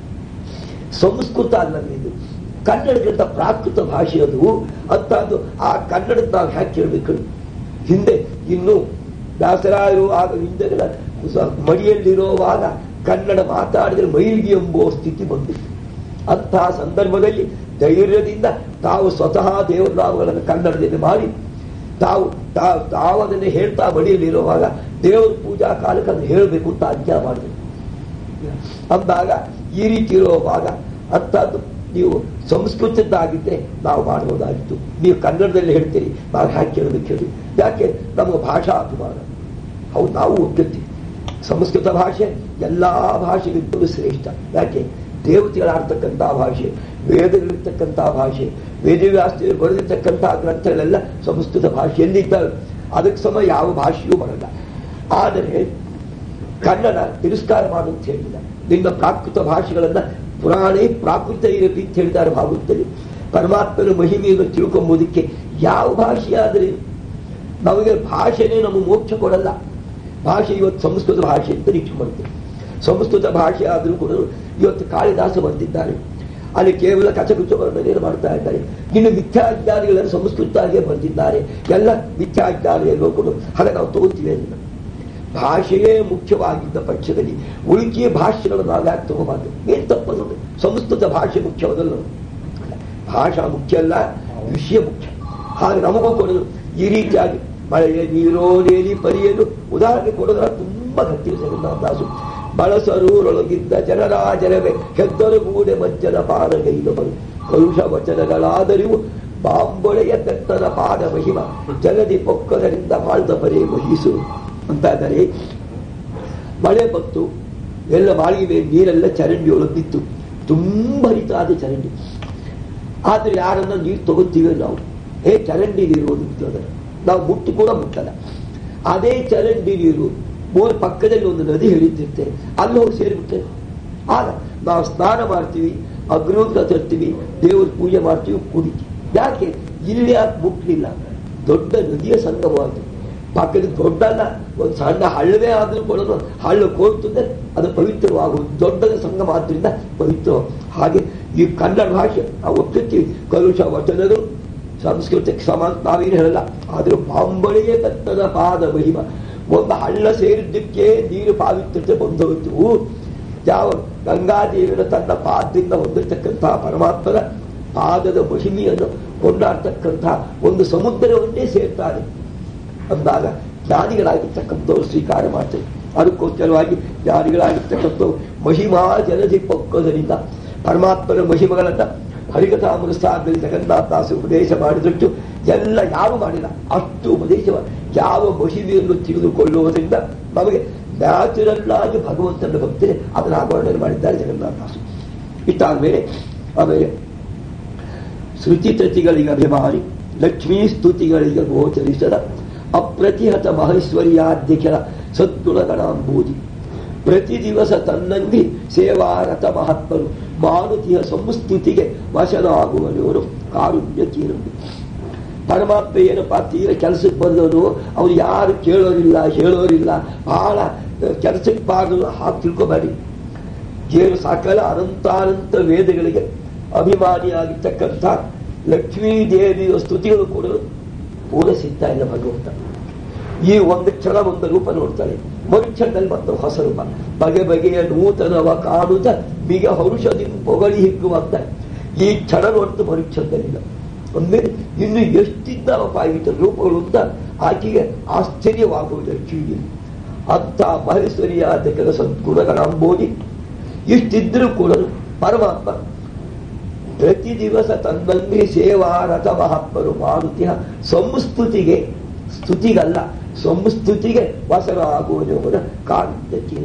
ಸಂಸ್ಕೃತ ಅಲ್ಲದೆ ಇದು ಕನ್ನಡಕ್ಕಿಂತ ಪ್ರಾಕೃತ ಭಾಷೆ ಅದು ಅಂತದ್ದು. ಆ ಕನ್ನಡದ ನಾವು ಹ್ಯಾಕೆ ಕೇಳಬೇಕು? ಹಿಂದೆ ಇನ್ನು ವ್ಯಾಸರಾಯರು ಆಗ ಹಿಂದೆಗಳ ಮಡಿಯಲ್ಲಿರುವಾಗ ಕನ್ನಡ ಮಾತಾಡಿದ್ರೆ ಮೈಲಿಗೆ ಎಂಬುವ ಸ್ಥಿತಿ ಬಂದಿತ್ತು. ಅಂತಹ ಸಂದರ್ಭದಲ್ಲಿ ಧೈರ್ಯದಿಂದ ತಾವು ಸ್ವತಃ ದೇವರಾಮಗಳನ್ನು ಕನ್ನಡದಲ್ಲಿ ಮಾಡಿ ತಾವು ತಾವು ಅದನ್ನೇ ಹೇಳ್ತಾ ಮಡಿಯಲ್ಲಿರುವಾಗ ದೇವರ ಪೂಜಾ ಕಾಲಕ್ಕೆ ಅದನ್ನು ಹೇಳಬೇಕು ಅಂತ ಆಜ್ಞಾ ಮಾಡಿದ್ರು. ಅಂದಾಗ ಈ ರೀತಿ ಇರುವಾಗ ಅಂಥದ್ದು ನೀವು ಸಂಸ್ಕೃತದ್ದಾಗಿದ್ದರೆ ನಾವು ಮಾಡಬಹುದಾಗಿತ್ತು. ನೀವು ಕನ್ನಡದಲ್ಲಿ ಹೇಳ್ತೀರಿ, ನಾವು ಹ್ಯಾಕೆ ಕೇಳಬೇಕು ಹೇಳಿ? ಯಾಕೆ? ನಮಗೆ ಭಾಷಾ ಅಭಿಮಾನ. ಹೌದು, ನಾವು ಒಪ್ಪಿರ್ತೀವಿ ಸಂಸ್ಕೃತ ಭಾಷೆ ಎಲ್ಲ ಭಾಷೆಗಿಂತಲೂ ಶ್ರೇಷ್ಠ. ಯಾಕೆ? ದೇವತೆಗಳಾಡ್ತಕ್ಕಂಥ ಭಾಷೆ, ವೇದಗಳಿರ್ತಕ್ಕಂಥ ಭಾಷೆ, ವೇದವ್ಯಾಸ ಬರೆದಿರ್ತಕ್ಕಂಥ ಗ್ರಂಥಗಳೆಲ್ಲ ಸಂಸ್ಕೃತ ಭಾಷೆಯಲ್ಲಿದ್ದಾವೆ. ಅದಕ್ಕೆ ಸಮ ಯಾವ ಭಾಷೆಯೂ ಬರಲ್ಲ. ಆದರೆ ಕನ್ನಡ ತಿರಸ್ಕಾರ ಮಾಡುವಂತ ಹೇಳಿಲ್ಲ. ನಿನ್ನ ಪ್ರಾಕೃತ ಭಾಷೆಗಳನ್ನ ಪುರಾಣೇ ಪ್ರಾಕೃತ ಇರಲಿ ಅಂತ ಹೇಳಿದ್ದಾರೆ ಭಾಗವತದಲ್ಲಿ. ಪರಮಾತ್ಮನ ಮಹಿಮೆಯನ್ನು ತಿಳ್ಕೊಂಬೋದಕ್ಕೆ ಯಾವ ಭಾಷೆಯಾದರೆ ನಮಗೆ ಭಾಷೆನೇ ನಮಗೆ ಮೋಕ್ಷ ಕೊಡಲ್ಲ. ಭಾಷೆ ಇವತ್ತು ಸಂಸ್ಕೃತ ಭಾಷೆ ಅಂತ ನಿರೀಕ್ಷೆ ಮಾಡ್ತೇವೆ. ಸಂಸ್ಕೃತ ಭಾಷೆ ಆದರೂ ಕೂಡ ಇವತ್ತು ಕಾಳಿದಾಸ ಬಂದಿದ್ದಾರೆ, ಅಲ್ಲಿ ಕೇವಲ ಕಚಕುಚ ವರ್ಣನೆಯನ್ನು ಮಾಡ್ತಾ ಇದ್ದಾರೆ. ಇನ್ನು ಮಿಥ್ಯಾಜ್ಞಾನಿಗಳನ್ನು ಸಂಸ್ಕೃತಾಗೆ ಬಂದಿದ್ದಾರೆ. ಎಲ್ಲ ಮಿಥ್ಯಾಜ್ಞಾನಿಗಳು ಕೂಡ ಹಾಗೆ ನಾವು ತಗೋತೀವಿ. ಅದನ್ನು ಭಾಷೆಯೇ ಮುಖ್ಯವಾಗಿದ್ದ ಪಕ್ಷದಲ್ಲಿ ಉಳಿಕೆಯ ಭಾಷೆಗಳನ್ನು ನಾವು ಯಾಕೆ ತಗೋಬಾರ್ದು? ಏನ್ ತಪ್ಪದು? ಸಂಸ್ಕೃತ ಭಾಷೆ ಮುಖ್ಯವದಲ್ಲ. ಭಾಷಾ ಮುಖ್ಯ ಅಲ್ಲ, ವಿಷಯ ಮುಖ್ಯ. ಹಾಗೆ ನಮಗೂ ಕೊಡೋದು ಈ ರೀತಿಯಾಗಿ ಮಳೆಯ ನೀರೋ ನೇಲಿ ಪರಿಯಲು ಉದಾಹರಣೆ ಕೊಡೋದ್ರ ತುಂಬಾ ಗಟ್ಟಿ ಜಗನ್ನಾಥದಾಸು. ಬಳಸರೂರೊಳಗಿದ್ದ ಜನರ ಜನವೇ ಹೆದ್ದರಗೂಡೆ ಮಜ್ಜನ ಪಾದಗೈದವರು ಕಲುಷ ವಚನಗಳಾದರಿವು ಬಾಂಬೊಳೆಯ ಬೆತ್ತನ ಪಾದ ಮಹಿಮ ಜಲದಿ ಪೊಕ್ಕದರಿಂದ ಬಾಳ್ದ ಪರೇ ವಹಿಸು ಅಂತ ಇದ್ದಾರೆ. ಮಳೆ ಬಂತು, ಎಲ್ಲ ಮಾಳಿಗೆ ನೀರೆಲ್ಲ ಚರಂಡಿ ಒಳಗಿತ್ತು, ತುಂಬ ಹರಿತಾದ ಚರಂಡಿ. ಆದ್ರೆ ಯಾರನ್ನ ನೀರು ತಗೋತೀವಿ ನಾವು, ಏ ಚರಂಡಿ ನೀರು ಅದರ ನಾವು ಮುಟ್ಟು ಕೂಡ ಮುಟ್ಟಲ್ಲ. ಅದೇ ಚರಂಡಿ ನೀರು ಮೂರು ಪಕ್ಕದಲ್ಲಿ ಒಂದು ನದಿ ಹರಿತಿರುತ್ತೆ, ಅಲ್ಲಿ ಹೋಗಿ ಸೇರಿಬಿಡ್ತೇವೆ. ಆಗ ನಾವು ಸ್ನಾನ ಮಾಡ್ತೀವಿ, ಅಗ್ರೋತ್ರ ತರ್ತೀವಿ, ದೇವ್ರ ಪೂಜೆ ಮಾಡ್ತೀವಿ, ಕುಡಿತೀವಿ. ಯಾಕೆ? ಇಲ್ಲಿ ಯಾಕೆ ಮುಟ್ಲಿಲ್ಲ? ದೊಡ್ಡ ನದಿಯ ಸಂಗಮವಾಗಿದೆ. ಪಕ್ಕದ ದೊಡ್ಡಲ್ಲ, ಒಂದು ಸಣ್ಣ ಹಳ್ಳವೇ ಆದ್ರೂ ಕೂಡ ಹಳ್ಳ ಕೋರ್ತಂದ್ರೆ ಅದು ಪವಿತ್ರವಾಗುವುದು. ದೊಡ್ಡದ ಸಂಗಮ ಆದ್ರಿಂದ ಪವಿತ್ರ. ಹಾಗೆ ಈ ಕನ್ನಡ ಭಾಷೆ ನಾವು ಒಪ್ಪಿರ್ತೀವಿ, ಕಲುಷ ವಚನಗಳು ಸಂಸ್ಕೃತಕ್ಕೆ ಸಮಾನ ನಾವೇನು ಹೇಳಲ್ಲ. ಆದ್ರೂ ಬಾಂಬಳಿಗೆ ತತ್ತದ ಪಾದ ಮಹಿಮ. ಒಂದು ಹಳ್ಳ ಸೇರಿದ್ದಕ್ಕೆ ನೀರು ಪಾವಿತ್ರತೆ ಬಂದೋಯ್ತು. ಯಾವ ಗಂಗಾದೇವಿನ ತನ್ನ ಪಾದದಿಂದ ಹೊಂದಿರತಕ್ಕಂತಹ ಪರಮಾತ್ಮನ ಪಾದದ ಮಹಿಮೆಯನ್ನು ಕೊಂಡಾಡ್ತಕ್ಕಂಥ ಒಂದು ಸಮುದ್ರವನ್ನೇ ಸೇರ್ತಾರೆ ಅಂದಾಗ ಜ್ಞಾನಿಗಳಾಗಿರ್ತಕ್ಕಂಥವ್ರು ಸ್ವೀಕಾರ ಮಾಡ್ತಾರೆ. ಅದಕ್ಕೋಸ್ಕರವಾಗಿ ಜ್ಞಾನಿಗಳಾಗಿರ್ತಕ್ಕಂಥವ್ರು ಮಹಿಮಾ ಜನದಿ ಪಕ್ಕೋದರಿಂದ ಪರಮಾತ್ಮನ ಮಹಿಮೆಗಳನ್ನ ಹರಿಕಥಾಮೃತದಲ್ಲಿ ಜಗನ್ನಾಥದಾಸ ಉಪದೇಶ ಮಾಡಿದಷ್ಟು ಎಲ್ಲ ಯಾವ ಮಾಡಿಲ್ಲ ಅಷ್ಟು ಉಪದೇಶ. ಯಾವ ಮಹಿಮೆಯನ್ನು ತಿಳಿದುಕೊಳ್ಳುವುದರಿಂದ ನಮಗೆ ನ್ಯಾಚುರಲ್ ಆಗಿ ಭಗವಂತನ ಭಕ್ತರೆ ಅದನ್ನು ಆವರಣೆ ಮಾಡಿದ್ದಾರೆ ಜಗನ್ನಾಥದಾಸ. ಇಷ್ಟಾದ್ಮೇಲೆ ಆಮೇಲೆ ಶ್ರುತಿ ತೃತಿಗಳಿಗೆ ಅಭಿಮಾನಿ, ಲಕ್ಷ್ಮೀ ಸ್ತುತಿಗಳಿಗೆ ಗೋಚರಿಸದ ಅಪ್ರತಿಹತ ಮಹೇಶ್ವರ್ಯಾಧ್ಯಕ್ಷರ ಸದ್ಗುಣಗಣಾಂಬೂದಿ ಪ್ರತಿ ದಿವಸ ತನ್ನಂದಿ ಸೇವಾರಥ ಮಹಾತ್ಮರು ಮಾರುತಿಯ ಸಂಸ್ತುತಿಗೆ ವಶನಾಗುವವರು ಕಾರುಣ್ಯ ತೀರಂಬಿ. ಪರಮಾತ್ಮ ಏನಪ್ಪ ತೀರ ಕೆಲಸಕ್ಕೆ ಬಂದವರು, ಅವ್ರು ಯಾರು ಕೇಳೋರಿಲ್ಲ ಹೇಳೋರಿಲ್ಲ, ಬಹಳ ಕೆಲಸಕ್ಕೆ ಬಾರದು ಹಾಕಿ ತಿಳ್ಕೊಬೇಡಿ. ಏನು ಸಕಲ ಅನಂತಾನಂತ ವೇದಗಳಿಗೆ ಅಭಿಮಾನಿಯಾಗಿರ್ತಕ್ಕಂಥ ಲಕ್ಷ್ಮೀ ದೇವಿಯ ಸ್ತುತಿಗಳು ಕೂಡ ಪೂರೈಸಿದ್ದ ಇಲ್ಲ ಭಗವಂತ. ಈ ಒಂದು ಕ್ಷಣ ಒಂದು ರೂಪ ನೋಡ್ತಾಳೆ, ಮರುಕ್ಷಣದಲ್ಲಿ ಮತ್ತು ಹೊಸ ರೂಪ, ಬಗೆ ಬಗೆಯ ನೂತನವ ಕಾಣುತ್ತ ಬಿಗ ಹರುಷದಿಂದ ಪೊಗಳಿ ಹಿಗ್ಗುವಂತ ಈ ಕ್ಷಣ ನೋಡ್ತು ಮರುಕ್ಷಣದಲ್ಲಿಲ್ಲ. ಅಂದ್ಮೇಲೆ ಇನ್ನು ಎಷ್ಟಿದ್ದಾವಪ್ಪ ರೂಪಗಳು ಅಂತ ಆಕೆಗೆ ಆಶ್ಚರ್ಯವಾಗುವುದು ಕಿವಿಗೆ. ಅಂತ ಮಹೇಶ್ವರಿಯಾದ ಕೆಲ ಸದ್ಗುಣಗಳಂಬೋಗಿ ಇಷ್ಟಿದ್ರೂ ಕೂಡ ಪರಮಾತ್ಮ ಪ್ರತಿ ದಿವಸ ತನ್ನಂಗೆ ಸೇವಾರಥ ಮಹಾತ್ಮರು ಮಾಡುತ್ತಿಹ ಸಂಸ್ತುತಿಗೆ, ಸ್ತುತಿಗಲ್ಲ ಸಂಸ್ತುತಿಗೆ ವಸನ ಆಗುವುದನ್ನು ಕಾಣುತ್ತಕ್ಕೆ.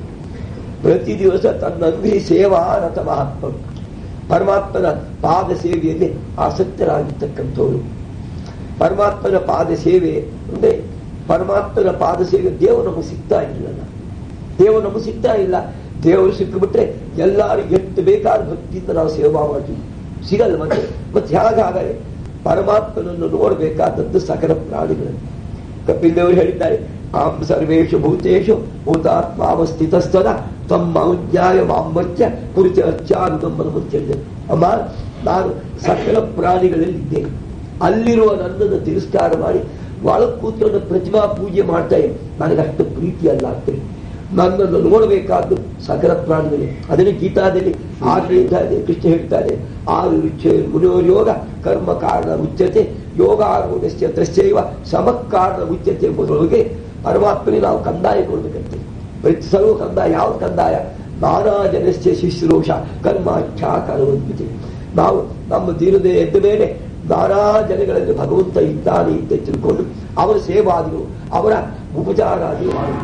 ಪ್ರತಿ ದಿವಸ ತನ್ನಂಗೆ ಸೇವಾರಥ ಮಹಾತ್ಮರು ಪರಮಾತ್ಮನ ಪಾದ ಸೇವೆಯಲ್ಲಿ ಆಸಕ್ತರಾಗಿರ್ತಕ್ಕಂಥವ್ರು. ಪರಮಾತ್ಮನ ಪಾದ ಸೇವೆ ಅಂದ್ರೆ ಪರಮಾತ್ಮನ ಪಾದ ಸೇವೆ ದೇವರು ನಮಗೆ ಸಿಗ್ತಾ ಇಲ್ಲಲ್ಲ, ದೇವರು ನಮಗೆ ಸಿಗ್ತಾ ಇಲ್ಲ. ದೇವರು ಸಿಕ್ಕಿಬಿಟ್ರೆ ಎಲ್ಲರೂ ಎಷ್ಟು ಬೇಕಾದ ಭಕ್ತಿಯಿಂದ ನಾವು ಸೇವಾ ಮಾಡ್ತೀವಿ, ಸಿಗಲ್ಲ. ಮತ್ತೆ ಮತ್ತೆ ಹೇಗಾಗಲೇ ಪರಮಾತ್ಮನನ್ನು ನೋಡಬೇಕಾದದ್ದು ಸಕಲ ಪ್ರಾಣಿಗಳನ್ನು. ಕಪಿಲದೇವರು ಹೇಳಿದ್ದಾರೆ, ಆಂ ಸರ್ವೇಶು ಭೂತೇಶು ಭೂತಾತ್ಮಾವಸ್ಥಿತಸ್ತದ ತಮ್ಮ ಔಜ್ಞಾಯ ಮಾಮರ್ಚ್ಯ ಕುರಿತ ಅಚ್ಚಾರು ನಮ್ಮನ್ನು ಮುಚ್ಚಿದೆ. ಅಮ್ಮ, ನಾನು ಸಕಲ ಪ್ರಾಣಿಗಳಲ್ಲಿ ಇದ್ದೇನೆ, ಅಲ್ಲಿರುವ ನನ್ನನ್ನು ತಿರಸ್ಕಾರ ಮಾಡಿ ಒಳಗೆ ಕೂತ್ಕೊಂಡು ಪ್ರತಿಮಾ ಪೂಜೆ ಮಾಡ್ತಾ ಇದ್ದೆ. ನನಗಷ್ಟು ಪ್ರೀತಿ ಅಲ್ಲ ಆಗ್ತದೆ. ನನ್ನನ್ನು ನೋಡಬೇಕಾದ್ದು ಸಕಲ ಪ್ರಾಣಿಗಳೇ. ಅದನ್ನು ಗೀತಾದಲ್ಲಿ ಆಡಳಿತ ಕೃಷ್ಣ ಹೇಳ್ತಾರೆ, ಆರು ಮುನಿಯೋಗ ಕರ್ಮ ಕಾರಣ ಉಚ್ಯತೆ ಯೋಗಾರೂಢಸ್ಯ ತಸ್ಯೈವ ಸಮಕಾರಣ ಉಚ್ಯತೆ ಎಂಬುದರೊಳಗೆ ಪರಮಾತ್ಮನಿಗೆ ನಾವು ಕಂದಾಯ ಕೊಡಬೇಕಂತೆ. ಪ್ರತಿ ಸರ್ವ ಕಂದಾಯ. ಯಾವ ಕಂದಾಯ? ನಾನಾ ಜನಸ್ಯ ಶುಶ್ರೂಷ ಕರ್ಮಾಖ್ಯಾ ಕರುವಂತೆ. ನಾವು ನಮ್ಮ ದೀನದೇ ಎದ್ದ ಮೇಲೆ ನಾನಾ ಜನಗಳಲ್ಲಿ ಭಗವಂತ ಇದ್ದಾನೆ ಅಂತ ತಿಳ್ಕೊಂಡು ಅವರ ಸೇವಾದಿಗಳು, ಅವರ ಉಪಚಾರಾದಿಗಳು ಮಾಡಿ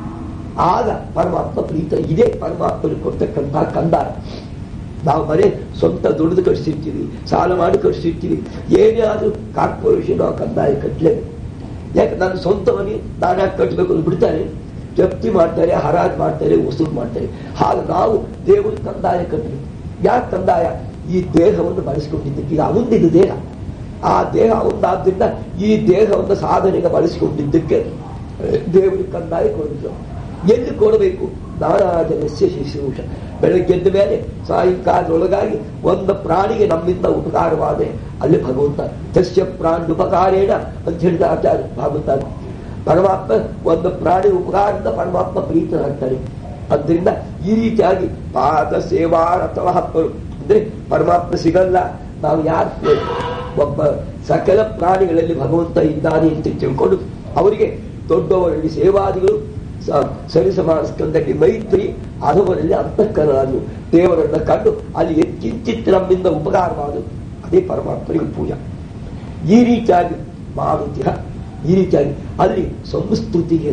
ಆಗ ಪರಮಾತ್ಮ ಪ್ರೀತ. ಇದೇ ಪರಮಾತ್ಮನಿಗೆ ಕೊಡ್ತಕ್ಕಂತಹ ಕಂದಾಯ. ನಾವು ಬರೀ ಸ್ವಂತ ದುಡಿದು ಕಳಿಸಿರ್ತೀವಿ, ಸಾಲ ಮಾಡಿ ಕಳಿಸಿರ್ತೀವಿ, ಏನೇ ಆದ್ರೂ ಕಾರ್ಪೊರೇಷನ್ ನಾವು ಕಂದಾಯ ಕಟ್ಟಲೇಬೇಕು. ಯಾಕೆ ನನ್ನ ಸ್ವಂತ ಮನೆ ನಾನೇ ಕಟ್ಟಬೇಕು ಅಂತ ಬಿಡ್ತಾರೆ, ಜಪ್ತಿ ಮಾಡ್ತಾರೆ, ಹರಾಜ್ ಮಾಡ್ತಾರೆ, ವಸೂಲು ಮಾಡ್ತಾರೆ. ಹಾಗೆ ನಾವು ದೇವರು ಕಂದಾಯ ಕಟ್ಟಬೇಕು. ಯಾಕೆ ಕಂದಾಯ? ಈ ದೇಹವನ್ನು ಬಳಸಿಕೊಂಡಿದ್ದಕ್ಕೆ. ಈಗ ಅವನದಿದ್ದು ದೇಹ, ಆ ದೇಹ ಅವನಾದ್ರಿಂದ ಈ ದೇಹವನ್ನು ಸಾಧನೆಗೆ ಬಳಸಿಕೊಂಡಿದ್ದಕ್ಕೆ ದೇವರಿಗೆ ಕಂದಾಯ ಕೊಡಬೇಕು. ಎಲ್ಲಿ ಕೊಡಬೇಕು? ನಾನಾ ಜನಸ್ಯ ಶುಶ್ರೂಷ. ಬೆಳಗ್ಗೆದ್ದ ಮೇಲೆ ಸಾಯಂಕಾಲದೊಳಗಾಗಿ ಒಂದು ಪ್ರಾಣಿಗೆ ನಮ್ಮಿಂದ ಉಪಕಾರವಾದರೆ ಅಲ್ಲಿ ಭಗವಂತ ತಸ್ಯ ಪ್ರಾಣುಪಕಾರೇಣ ಅಂತ ಹೇಳಿದ ಆಚಾರ್ಯ ಭಾಗವತ. ಪರಮಾತ್ಮ ಒಂದು ಪ್ರಾಣಿ ಉಪಕಾರದಿಂದ ಪರಮಾತ್ಮ ಪ್ರೀತನಾಗ್ತಾನೆ. ಅದರಿಂದ ಈ ರೀತಿಯಾಗಿ ಪಾದ ಸೇವಾರಥ ಮಹಾತ್ಮರು ಅಂದ್ರೆ ಪರಮಾತ್ಮ ಸಿಗಲ್ಲ. ನಾವು ಯಾರು ಒಬ್ಬ ಸಕಲ ಪ್ರಾಣಿಗಳಲ್ಲಿ ಭಗವಂತ ಇದ್ದಾನೆ ಅಂತ ತಿಳ್ಕೊಂಡು ಅವರಿಗೆ ದೊಡ್ಡವರಲ್ಲಿ ಸೇವಾದಿಗಳು, ಸರಿಸಮಾನಸ್ಕಂದಕ್ಕೆ ಮೈತ್ರಿ, ಅಧವರಲ್ಲಿ ಅಂತಃಕರಣರು ದೇವರನ್ನ ಕಂಡು ಅಲ್ಲಿ ಕಿಂಚಿತ್ ನಮ್ಮಿಂದ ಉಪಕಾರವಾದ ಅದೇ ಪರಮಾತ್ಮನಿಗೆ ಪೂಜಾ. ಈ ರೀತಿಯಾಗಿ ಮಾಡುತ್ತೀರ. ಈ ರೀತಿಯಾಗಿ ಅಲ್ಲಿ ಸಂಸ್ತುತಿಗೆ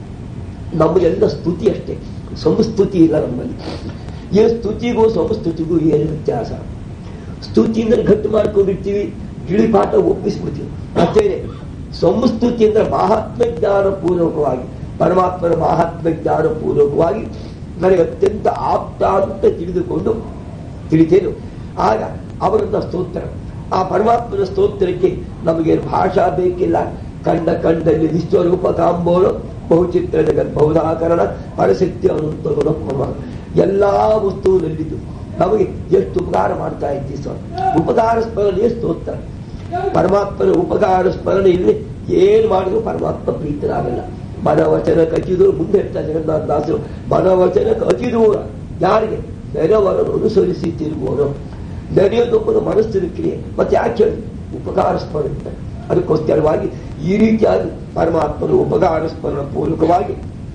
ನಮಗೆಲ್ಲ ಸ್ತುತಿ ಅಷ್ಟೇ, ಸಂಸ್ತುತಿ ಇಲ್ಲ ನಮ್ಮಲ್ಲಿ. ಈ ಸ್ತುತಿಗೂ ಸಂಸ್ತುತಿಗೂ ಏನು ವ್ಯತ್ಯಾಸ? ಸ್ತುತಿ ಅಂದ್ರೆ ಗಟ್ಟು ಮಾಡ್ಕೊಂಡಿರ್ತೀವಿ, ಗಿಳಿಪಾಠ ಒಪ್ಪಿಸ್ಬಿಡ್ತೀವಿ ಅಷ್ಟೇನೆ. ಸಂಸ್ತುತಿ ಅಂದ್ರೆ ಮಹಾತ್ಮ ಜ್ಞಾನ ಪೂರ್ವಕವಾಗಿ, ಪರಮಾತ್ಮನ ಮಹಾತ್ಮ ಜ್ಞಾನ ಪೂರ್ವಕವಾಗಿ ನನಗೆ ಅತ್ಯಂತ ಆಪ್ತ ಅಂತ ತಿಳಿದುಕೊಂಡು ತಿಳಿತೇನು, ಆಗ ಅವರನ್ನ ಸ್ತೋತ್ರ. ಆ ಪರಮಾತ್ಮನ ಸ್ತೋತ್ರಕ್ಕೆ ನಮಗೆ ಭಾಷಾ ಬೇಕಿಲ್ಲ. ಕಂಡ ಕಂಡಲ್ಲಿ ವಿಶ್ವರೂಪ ಕಾಂಬೋಳು ಬಹುಚಿತ್ರ ಜಗತ್ ಬಹುಧಾಕರಣ ಪರಸತ್ಯ ಅನಂತ ಗುಣಪ್ರಮ. ಎಲ್ಲಾ ವಸ್ತುವಿನಲ್ಲಿದ್ದು ನಮಗೆ ಎಷ್ಟು ಉಪಕಾರ ಮಾಡ್ತಾ ಇದ್ದೀವಿ ಸ್ವಾಮಿ. ಉಪಕಾರ ಸ್ಮರಣೆ ಸ್ತೋತ್ರ. ಪರಮಾತ್ಮನ ಉಪಕಾರ ಸ್ಮರಣೆ ಇಲ್ಲಿ ಏನು ಮಾಡಿದ್ರು ಪರಮಾತ್ಮ ಪ್ರೀತರಾಗಲ್ಲ. ಮನವಚನಕ್ಕೆ ಅತಿ ದೂರ. ಮುಂದೆ ಹೇಳ್ತಾ ಜಗನ್ನಾಥ ದಾಸರು, ಮನವಚನಕ್ಕೆ ಅತಿ ದೂರ ಯಾರಿಗೆ? ನೆರವರನ್ನು ಅನುಸರಿಸಿ ತಿರುಗುವನು. ನೆರೆಯೋದೊಬ್ಬನು ಮನಸ್ಸಿನ ಕ್ರಿಯೆ. ಮತ್ತೆ ಯಾಕೆ ಹೇಳಿ? ಉಪಕಾರ ಸ್ಮರಣೆ. ಅದಕ್ಕೋಸ್ಕರವಾಗಿ ಈ ರೀತಿಯಾಗಿ ಪರಮಾತ್ಮನ ಉಪಕಾರ ಸ್ಮರಣ ಪೂರ್ವಕವಾಗಿ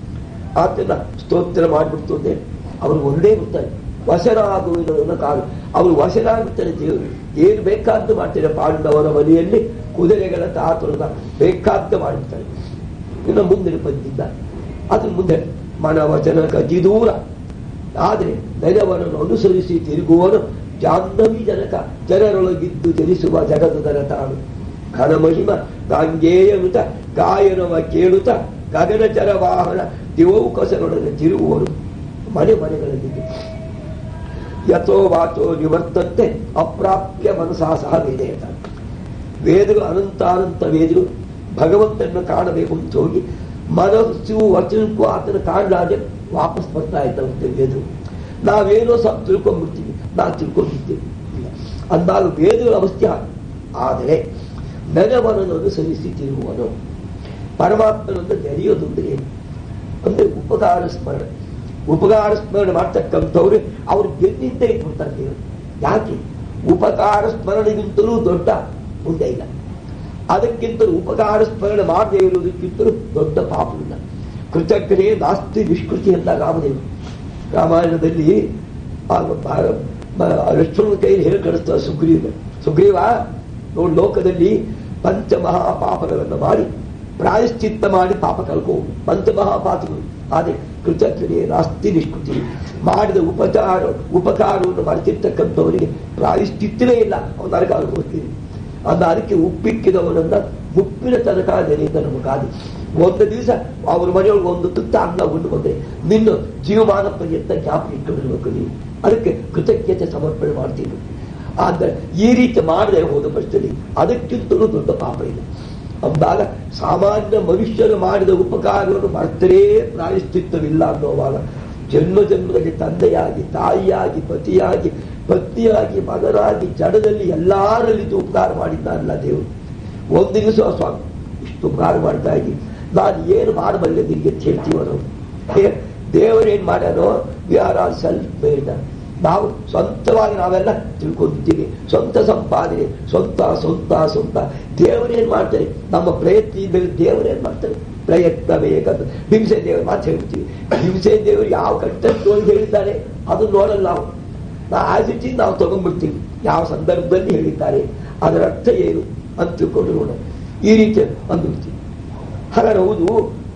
ಆತನ ಸ್ತೋತ್ರ ಮಾಡಿಬಿಡ್ತದೆ. ಅವರು ಒಂದೇ ಗೊತ್ತಾರೆ, ವಶನ ಆಗುವುದನ್ನ ಕಾಲ ಅವರು ವಶನ ಆಗುತ್ತಾರೆ. ದೇವರು ಏನು ಬೇಕಾದ್ದು ಮಾಡ್ತಾರೆ. ಪಾಂಡವರ ಮನೆಯಲ್ಲಿ ಕುದುರೆಗಳ ತಾತುರದ ಬೇಕಾದ್ದು ಮಾಡಿರ್ತಾರೆ. ಇನ್ನು ಮುಂದಿನ ಬಂದಿದ್ದ ಅದ್ರ ಮುಂದೆ ಮನವಚನ ಅತಿ ದೂರ. ಆದರೆ ನೆನವನನ್ನು ಅನುಸರಿಸಿ ತಿರುಗುವನು ಜಾಹ್ನವಿ ಜನಕ. ಜನರೊಳಗಿದ್ದು ಜನಿಸುವ ಜಗದರ ತಾನು ಘನ ಮಹಿಮ ಗಾಂಗೇಯನುತ ಗಾಯನವ ಕೇಳುತ್ತ ಗಗನಚರ ವಾಹನ ದಿವೌಕಸರೊಡನೆ ತಿರುಗುವನು ಮನೆ ಮನೆಗಳಲ್ಲಿ. ಯಥೋ ವಾಚೋ ನಿವರ್ತಂತೆ ಅಪ್ರಾಪ್ಯ ಮನಸಾ ಸಹ ವೇದೇತ. ವೇದಗಳು ಅನಂತಾನಂತ ವೇದಗಳು ಭಗವಂತನನ್ನು ಕಾಣಬೇಕು ಅಂತ ಹೋಗಿ ಮನಸ್ಸು ವಚನಕ್ಕೂ ಆತನ ಕಾಣಲಾದೆ ವಾಪಸ್ ಬರ್ತಾ ಇದ್ದಂತೆ ವೇದಗಳು. ನಾವೇನೋ ಸ್ವಲ್ಪ ತಿಳ್ಕೊಂಡ್ಬಿಡ್ತೀವಿ, ನಾವು ತಿಳ್ಕೊಂಡಿದ್ದೇವೆ ಅಂದಾಗ ವೇದಗಳ ಅವಸ್ಥೆ. ಆದರೆ ನೆನವನನ್ನು ಅನುಸರಿಸಿ ತಿರುಗುವನು ಪರಮಾತ್ಮನನ್ನು ನೆರೆಯೋದಂದ್ರೆ ಏನು ಅಂದ್ರೆ ಉಪಕಾರ ಸ್ಮರಣೆ. ಉಪಕಾರ ಸ್ಮರಣೆ ಮಾಡ್ತಕ್ಕಂಥವ್ರು ಅವ್ರು ಗೆದ್ದಿದ್ದೇ ಇಟ್ಬಿಡ್ತಾರೆ ದೇವರು. ಯಾಕೆ? ಉಪಕಾರ ಸ್ಮರಣೆಗಿಂತಲೂ ದೊಡ್ಡ ಮುಂದೆ ಇಲ್ಲ. ಅದಕ್ಕಿಂತಲೂ ಉಪಕಾರ ಸ್ಮರಣೆ ಮಾಡದೇ ಇರುವುದಕ್ಕಿಂತಲೂ ದೊಡ್ಡ ಪಾಪ ಇಲ್ಲ. ಕೃತಜ್ಞನೇ ನಾಸ್ತಿ ನಿಷ್ಕೃತಿ ಎಂದಾಗ ರಾಮದೇವರು ರಾಮಾಯಣದಲ್ಲಿ ಲಕ್ಷ್ಮಣ ಕೈಯಲ್ಲಿ ಹೇಳಿ ಕಳಿಸ್ತಾರೆ ಸುಗ್ರೀವ ಸುಗ್ರೀವ ನೋಡಿ, ಲೋಕದಲ್ಲಿ ಪಂಚಮಹಾಪಾಪಗಳನ್ನು ಮಾಡಿ ಪ್ರಾಯಶ್ಚಿತ್ತ ಮಾಡಿ ಪಾಪ ಕಳ್ಕೋದು ಪಂಚಮಹಾಪಾತಗಳು. ಆದರೆ ಕೃತಜ್ಞನೇ ನಾಸ್ತಿ ನಿಷ್ಕೃತಿ, ಮಾಡಿದ ಉಪಚಾರ ಉಪಕಾರವನ್ನು ಮಾಡ್ತಿರ್ತಕ್ಕಂಥವರಿಗೆ ಪ್ರಾಯಶ್ಚಿತ್ತವೇ ಇಲ್ಲ, ಅವನ ನರಕ ಅನುಭವಿಸ್ತೀರಿ. ಅಂದ ಅದಕ್ಕೆ ಉಪ್ಪಿಕ್ಕಿದವನನ್ನ ಮುಪ್ಪಿನ ತನಕ ನೆನೆಯಿಂದ ನಮಗಾದಿ. ಒಂದು ದಿವಸ ಅವ್ರ ಮನೆಯೊಳಗೆ ಒಂದು ತುತ್ತ ಅನ್ನ ಉಂಡು ಬಂದ್ರೆ ನಿನ್ನ ಜೀವಮಾನ ಪರ್ಯಂತ ಜ್ಞಾಪಕ ಇಟ್ಕೊಂಡಿರ್ಬೇಕು ನೀವು. ಅದಕ್ಕೆ ಕೃತಜ್ಞತೆ ಸಮರ್ಪಣೆ ಮಾಡ್ತೀವಿ. ಆದರೆ ಈ ರೀತಿ ಮಾಡದೆ ಹೋದ ಪಕ್ಷದಲ್ಲಿ ಅದಕ್ಕಿಂತಲೂ ದೊಡ್ಡ ಪಾಪ ಇದೆ ಅಂದಾಗ ಸಾಮಾನ್ಯ ಮನುಷ್ಯರು ಮಾಡಿದ ಉಪಕಾರವನ್ನು ಮಾಡ್ತರೇ ಪ್ರಾಯಶ್ಚಿತ್ತವಿಲ್ಲ ಅನ್ನೋವಾಗ ಜನ್ಮ ಜನ್ಮದಲ್ಲಿ ತಂದೆಯಾಗಿ ತಾಯಿಯಾಗಿ ಪತಿಯಾಗಿ ಪತ್ನಿಯಾಗಿ ಮಗನಾಗಿ ಜಡದಲ್ಲಿ ಎಲ್ಲರಲ್ಲಿದ್ದು ಉಪಕಾರ ಮಾಡಿದ್ದಾನಲ್ಲ ದೇವರು. ಒಂದು ದಿವಸ ಸ್ವಾಮಿ ಇಷ್ಟು ಉಪಕಾರ ಮಾಡ್ತಾ ಇದ್ದೀವಿ, ನಾನು ಏನು ಮಾಡಬಲ್ಲೆ ನಿಮಗೆ ಅಂತ ಹೇಳ್ತೀವ ನಾವು. ದೇವರೇನ್ ಮಾಡ್ಯಾನೋ we are all self made. ನಾವು ಸ್ವಂತವಾಗಿ ನಾವೆಲ್ಲ ತಿಳ್ಕೊಂಡಿದ್ದೀವಿ, ಸ್ವಂತ ಸಂಪಾದನೆ ಸ್ವಂತ ಸ್ವಂತ ಸ್ವಂತ. ದೇವರೇನ್ ಮಾಡ್ತಾರೆ? ನಮ್ಮ ಪ್ರಯತ್ನ ದೇವರೇನ್ ಮಾಡ್ತಾರೆ? ಪ್ರಯತ್ನ ಬೇಕಂತ ಹಿಂಸೆ ದೇವರು ಮಾತು ಹೇಳ್ತೀವಿ. ಹಿಂಸೆ ದೇವರು ಯಾವ ಕಷ್ಟಕ್ಕೆ ಹೇಳಿದ್ದಾರೆ ಅದು ನೋಡಲ್ಲ ನಾವು. ನಾ ಆಜಿಟಿ ನಾವು ತಗೊಂಡ್ಬಿಡ್ತೀವಿ. ಯಾವ ಸಂದರ್ಭದಲ್ಲಿ ಹೇಳಿದ್ದಾರೆ, ಅದರ ಅರ್ಥ ಏನು ಅಂತ ತಿಳ್ಕೊಂಡು ನೋಡ ಈ ರೀತಿ ಅಂದ್ಬಿಡ್ತೀವಿ. ಹಾಗಾದ್ರೆ ಹೌದು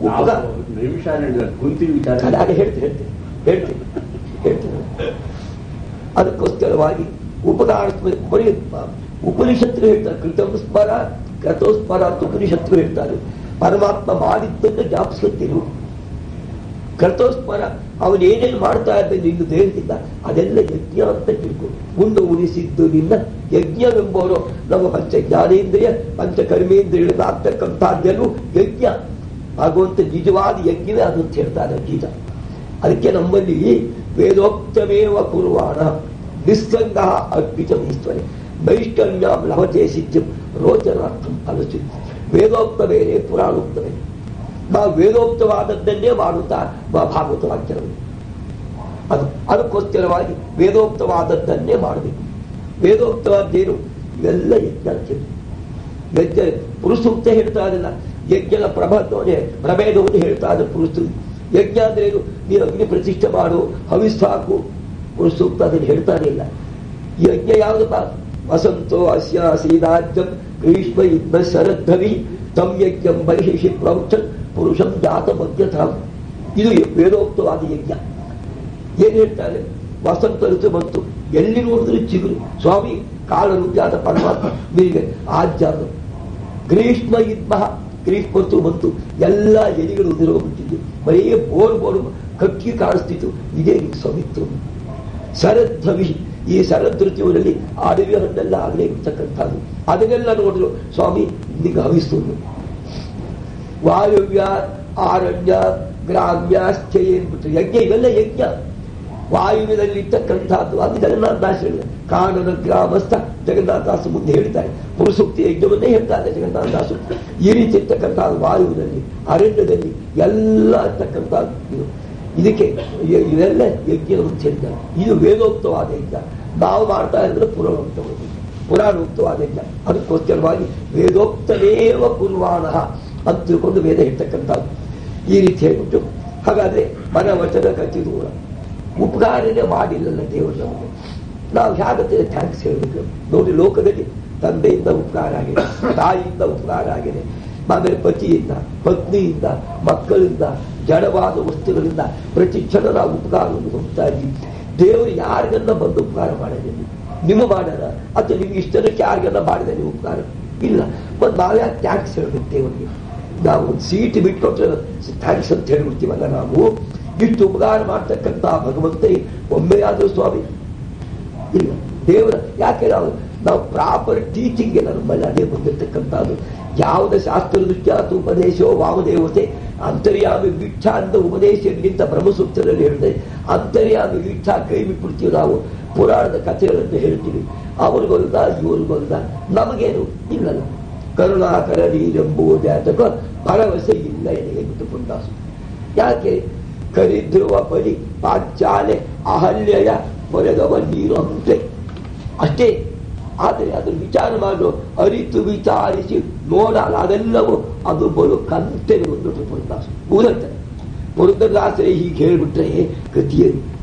ಹಾಗೆ ಹೇಳ್ತೀನಿ ಹೇಳ್ತೀನಿ ಹೇಳ್ತೀನಿ ಹೇಳ್ತೀನಿ ಅದಕ್ಕೋಸ್ಕರವಾಗಿ ಉಪಕಾರ ಬರೀ ಉಪನಿಷತ್ತು ಹೇಳ್ತಾರೆ. ಕೃತಂ ಸ್ಮರ ಕೃತೋಸ್ಮರ ಅಂತ ಉಪನಿಷತ್ತು ಹೇಳ್ತಾರೆ. ಪರಮಾತ್ಮ ಮಾಡಿದ್ದನ್ನು ಜ್ಞಾಪಿಸುತ್ತಿರು. ಕರ್ತೋಸ್ಮರ ಅವನು ಏನೇನು ಮಾಡ್ತಾ ಇದ್ದಾನೆ ನಿನ್ನ ದೇಹದಿಂದ ಅದೆಲ್ಲ ಯಜ್ಞ ಅಂತ ತಿಳ್ಕೊ. ಮುಂದೆ ಉಳಿಸಿದ್ದು ನಿನ್ನ ಯಜ್ಞವೆಂಬವರು ನಮ್ಮ ಪಂಚ ಜ್ಞಾನೇಂದ್ರಿಯ ಪಂಚ ಕರ್ಮೇಂದ್ರಿಯಗಳಿಂದ ಆಗ್ತಕ್ಕಂಥದ್ದೆಲ್ಲೂ ಯಜ್ಞ ಆಗುವಂತ ನಿಜವಾದ ಯಜ್ಞವೇ ಅದು ಅಂತ ಹೇಳ್ತಾರೆ ಗೀತ. ಅದಕ್ಕೆ ನಮ್ಮಲ್ಲಿ ವೇದೋಕ್ತಮೇವ ಕುರ್ವಾಣ ನಿಸ್ಸಂಗ ಅರ್ಪಿತಮೀಶ್ವರೆ ನೈಷ್ಕರ್ಮ್ಯ ಲಭತೆ ಸಿದ್ಧಂ ರೋಚನಾರ್ಥಂ ಅಲಸಿ. ವೇದೋಕ್ತ ಬೇರೆ ಪುರಾಣೋಕ್ತ ಬೇರೆ. ನಾವು ವೇದೋಕ್ತವಾದದ್ದನ್ನೇ ಮಾಡುತ್ತಾ ಭಾಗವತ ವಾಕ್ಯಗಳು ಅದು ಅದಕ್ಕೋಸ್ಕರವಾಗಿ ವೇದೋಕ್ತವಾದದ್ದನ್ನೇ ಮಾಡಬೇಕು. ವೇದೋಕ್ತವಾದ್ದೇನು? ಇವೆಲ್ಲ ಯಜ್ಞ ಯಜ್ಞ ಪುರುಸೂಕ್ತ ಹೇಳ್ತಾ ಇರಲಿಲ್ಲ, ಯಜ್ಞದ ಪ್ರಭೇದವನ್ನೇ ಪ್ರಭೇದವನ್ನು ಹೇಳ್ತಾ ಇದ್ದ ಪುರುಷ. ಯಜ್ಞ ಅಂದ್ರೆ ಏನು? ನೀನು ಅಗ್ನಿ ಪ್ರತಿಷ್ಠೆ ಮಾಡು, ಹವಿಸ್ಸಾಕು, ಪುರುಸೂಕ್ತ ಅದನ್ನು ಹೇಳ್ತಾನೆ ಇಲ್ಲ. ಯಜ್ಞ ಯಾವುದಪ್ಪ? ವಸಂತೋ ಅಸ್ಯ ಸೀದಾಜ್ಯಂ ಗ್ರೀಷ್ಮ ಯುದ್ಧ ಶರದ್ಧವಿ ತಂ ಯಜ್ಞಂ ಬಹಿಷಿ ಪ್ರವಕ್ಷನ್ ಪುರುಷಂ ಜಾತ ಮಧ್ಯಥ. ಇದು ವೇದೋಕ್ತವಾದ ಯಜ್ಞ. ಏನ್ ಹೇಳ್ತಾರೆ? ವಸಂತ ಋತು ಬಂತು, ಎಲ್ಲಿ ನೋಡಿದ್ರೆ ಚಿಗುರು. ಸ್ವಾಮಿ ಕಾಲರುದ್ಯಾದ ಪರಮಾತ್ಮ ನಿನಗೆ ಆಜ್ಞಾನ. ಗ್ರೀಷ್ಮ ಯುದ್ಧ ಗ್ರೀಷ್ಮ ಋತು ಬಂತು, ಎಲ್ಲ ಎಲಿಗಳು ಉದಿರೋಗ್ಬಿಟ್ಟಿದ್ದು, ಬರೀ ಬೋರ್ ಬೋರು ಕಕ್ಕಿ ಕಾಣಿಸ್ತಿತ್ತು. ಇದೇ ಸವಿತ್ತು. ಶರದ್ಧವಿ, ಈ ಶರದ್ ಋತುವಿನಲ್ಲಿ ಅಡವಿ ಹಣ್ಣೆಲ್ಲ ಆಗಲೇ ಇರ್ತಕ್ಕಂಥದ್ದು. ಅದನ್ನೆಲ್ಲ ನೋಡಿದ್ರು ಸ್ವಾಮಿ ನಿನಗೆ ಹವಿಸ್ತುಂಡು. ವಾಯುವ್ಯ ಆರಣ್ಯ ಗ್ರಾಮ್ಯ ಸ್ಥೆ ಏನ್ಬಿಟ್ರು ಯಜ್ಞ. ಇವೆಲ್ಲ ಯಜ್ಞ ವಾಯುವಿನಲ್ಲಿ ಇರ್ತಕ್ಕಂಥದ್ದು. ಅದು ಜಗನ್ನಾಥದಾಸ ಹೇಳಿದ. ಕಾನನ ಗ್ರಾಮಸ್ಥ ಜಗನ್ನಾಥದಾಸ ಮುಂದೆ ಹೇಳ್ತಾರೆ. ಪುರುಸೂಕ್ತಿ ಯಜ್ಞವನ್ನೇ ಹೇಳ್ತಾರೆ ಜಗನ್ನಾಥದಾಸು. ಈ ರೀತಿ ಇರ್ತಕ್ಕಂಥದ್ದು ವಾಯುವಿನಲ್ಲಿ ಅರಣ್ಯದಲ್ಲಿ ಎಲ್ಲ ಇರ್ತಕ್ಕಂಥದ್ದು ಇದು. ಇದಕ್ಕೆ ಇವೆಲ್ಲ ಯಜ್ಞ ಅಂತ ಹೇಳ್ತಾರೆ. ಇದು ವೇದೋಕ್ತವಾದ ಯಜ್ಞ. ನಾವು ಮಾಡ್ತಾ ಇದ್ರೆ ಪುರಾಣೋಕ್ತವಾದ ಪುರಾಣೋಕ್ತವಾದ ಯಜ್ಞ. ಅದಕ್ಕೋಸ್ಕರವಾಗಿ ವೇದೋಕ್ತಮೇವ ಕುರ್ವಾಣ ಅಂತ ತಿಳ್ಕೊಂಡು ವೇದ ಹೇಳ್ತಕ್ಕಂಥದ್ದು. ಈ ರೀತಿ ಹೇಳ್ಬಿಟ್ಟು ಹಾಗಾದ್ರೆ ಮನ ವಚನ ಕಚ್ಚಿ ದೂರ ಉಪಕಾರನೇ ಮಾಡಿಲ್ಲಲ್ಲ ದೇವರು ನಮಗೆ. ನಾವು ಹೇಗತ್ತೆ ಥ್ಯಾಂಕ್ಸ್ ಹೇಳಬೇಕು ನೋಡಿ. ಲೋಕದಲ್ಲಿ ತಂದೆಯಿಂದ ಉಪಕಾರ ಆಗಿದೆ, ತಾಯಿಯಿಂದ ಉಪಕಾರ ಆಗಿದೆ, ಆಮೇಲೆ ಪತಿಯಿಂದ, ಪತ್ನಿಯಿಂದ, ಮಕ್ಕಳಿಂದ, ಜಡವಾದ ವಸ್ತುಗಳಿಂದ ಪ್ರತಿ ಕ್ಷಣ ನಾವು ಉಪಕಾರವನ್ನು ಹೋಗ್ತಾ ಇದ್ದೀವಿ. ದೇವರು ಯಾರಿಗನ್ನ ಬಂದು ಉಪಕಾರ ಮಾಡಿದೆ? ನಿಮ್ಮ ಮಾಡ್ಯಾರ ಅಥವಾ ನಿಮ್ಗೆ ಇಷ್ಟಕ್ಕೆ ಯಾರಿಗನ್ನ ಮಾಡಿದೆ ನೀವು ಉಪಕಾರ? ಇಲ್ಲ. ಮತ್ತು ನಾವ್ಯಾಕೆ ಥ್ಯಾಂಕ್ಸ್ ಹೇಳ್ಬೇಕು ದೇವರಿಗೆ? ನಾವು ಒಂದು ಸೀಟ್ ಬಿಟ್ಕೊಟ್ರೆ ಥ್ಯಾಂಕ್ಸ್ ಅಂತ ಹೇಳ್ಬಿಡ್ತೀವಲ್ಲ. ನಾವು ಇಷ್ಟು ಉಪಕಾರ ಮಾಡ್ತಕ್ಕಂಥ ಭಗವಂತರಿ ಒಮ್ಮೆಯಾದರೂ ಸ್ವಾಮಿ ಇಲ್ಲ. ದೇವರ ಯಾಕೆ ನಾವು ನಾವು ಪ್ರಾಪರ್ ಟೀಚಿಂಗ್ ಎಲ್ಲ ನಮ್ಮಲ್ಲಿ ಅದೇ ಬಂದಿರ್ತಕ್ಕಂಥದ್ದು. ಯಾವುದೇ ಶಾಸ್ತ್ರ ದೃಷ್ಟ್ಯಾತು ಉಪದೇಶೋ ವಾಮದೇವತೆ ಅಂತರ್ಯಾಮಿ ವೀಕ್ಷ ಅಂತ ಉಪದೇಶಕ್ಕಿಂತ ಬ್ರಹ್ಮಸೂತ್ರದಲ್ಲಿ ಹೇಳಿದೆ. ಅಂತರ್ಯಾಮಿ ವೀಕ್ಷ ಕೈ ಬಿಟ್ಬಿಡ್ತೀವಿ ನಾವು. ಪುರಾಣದ ಕಥೆಗಳನ್ನು ಹೇಳ್ತೀವಿ. ಅವ್ರಿಗೊಲ್ದ ಇವ್ರಿಗೊಲ್ದ ನಮಗೇನು ಇಲ್ಲಲ್ಲ. ಕರುಣಾಕರ ನೀರೆಂಬುವುದಾತಕ ಭರವಸೆ ಇಲ್ಲ ಎನಗೆ ಬಿಟ್ಟು ಪುಂಡಾಸು. ಯಾಕೆ? ಕರಿಧ್ರುವ ಬಲಿ ಪಾಂಚಾಲೆ ಅಹಲ್ಯಯ ಮೊರೆದವ ನೀರು ಅಂತೆ ಅಷ್ಟೇ. ಆದರೆ ಅದನ್ನು ವಿಚಾರ ಮಾಡೋ ಅರಿತು ವಿಚಾರಿಸಿ ನೋಡಲ್ಲ ಅದೆಲ್ಲವೂ ಅದು ಬರೋ ಕಂತೆ ಒಂದು ಪುರಂದರದಾಸ ಪುರಂದರದಾಸರೇ ಹೀಗೆ ಹೇಳ್ಬಿಟ್ರೆ ಗತಿಯೇನು?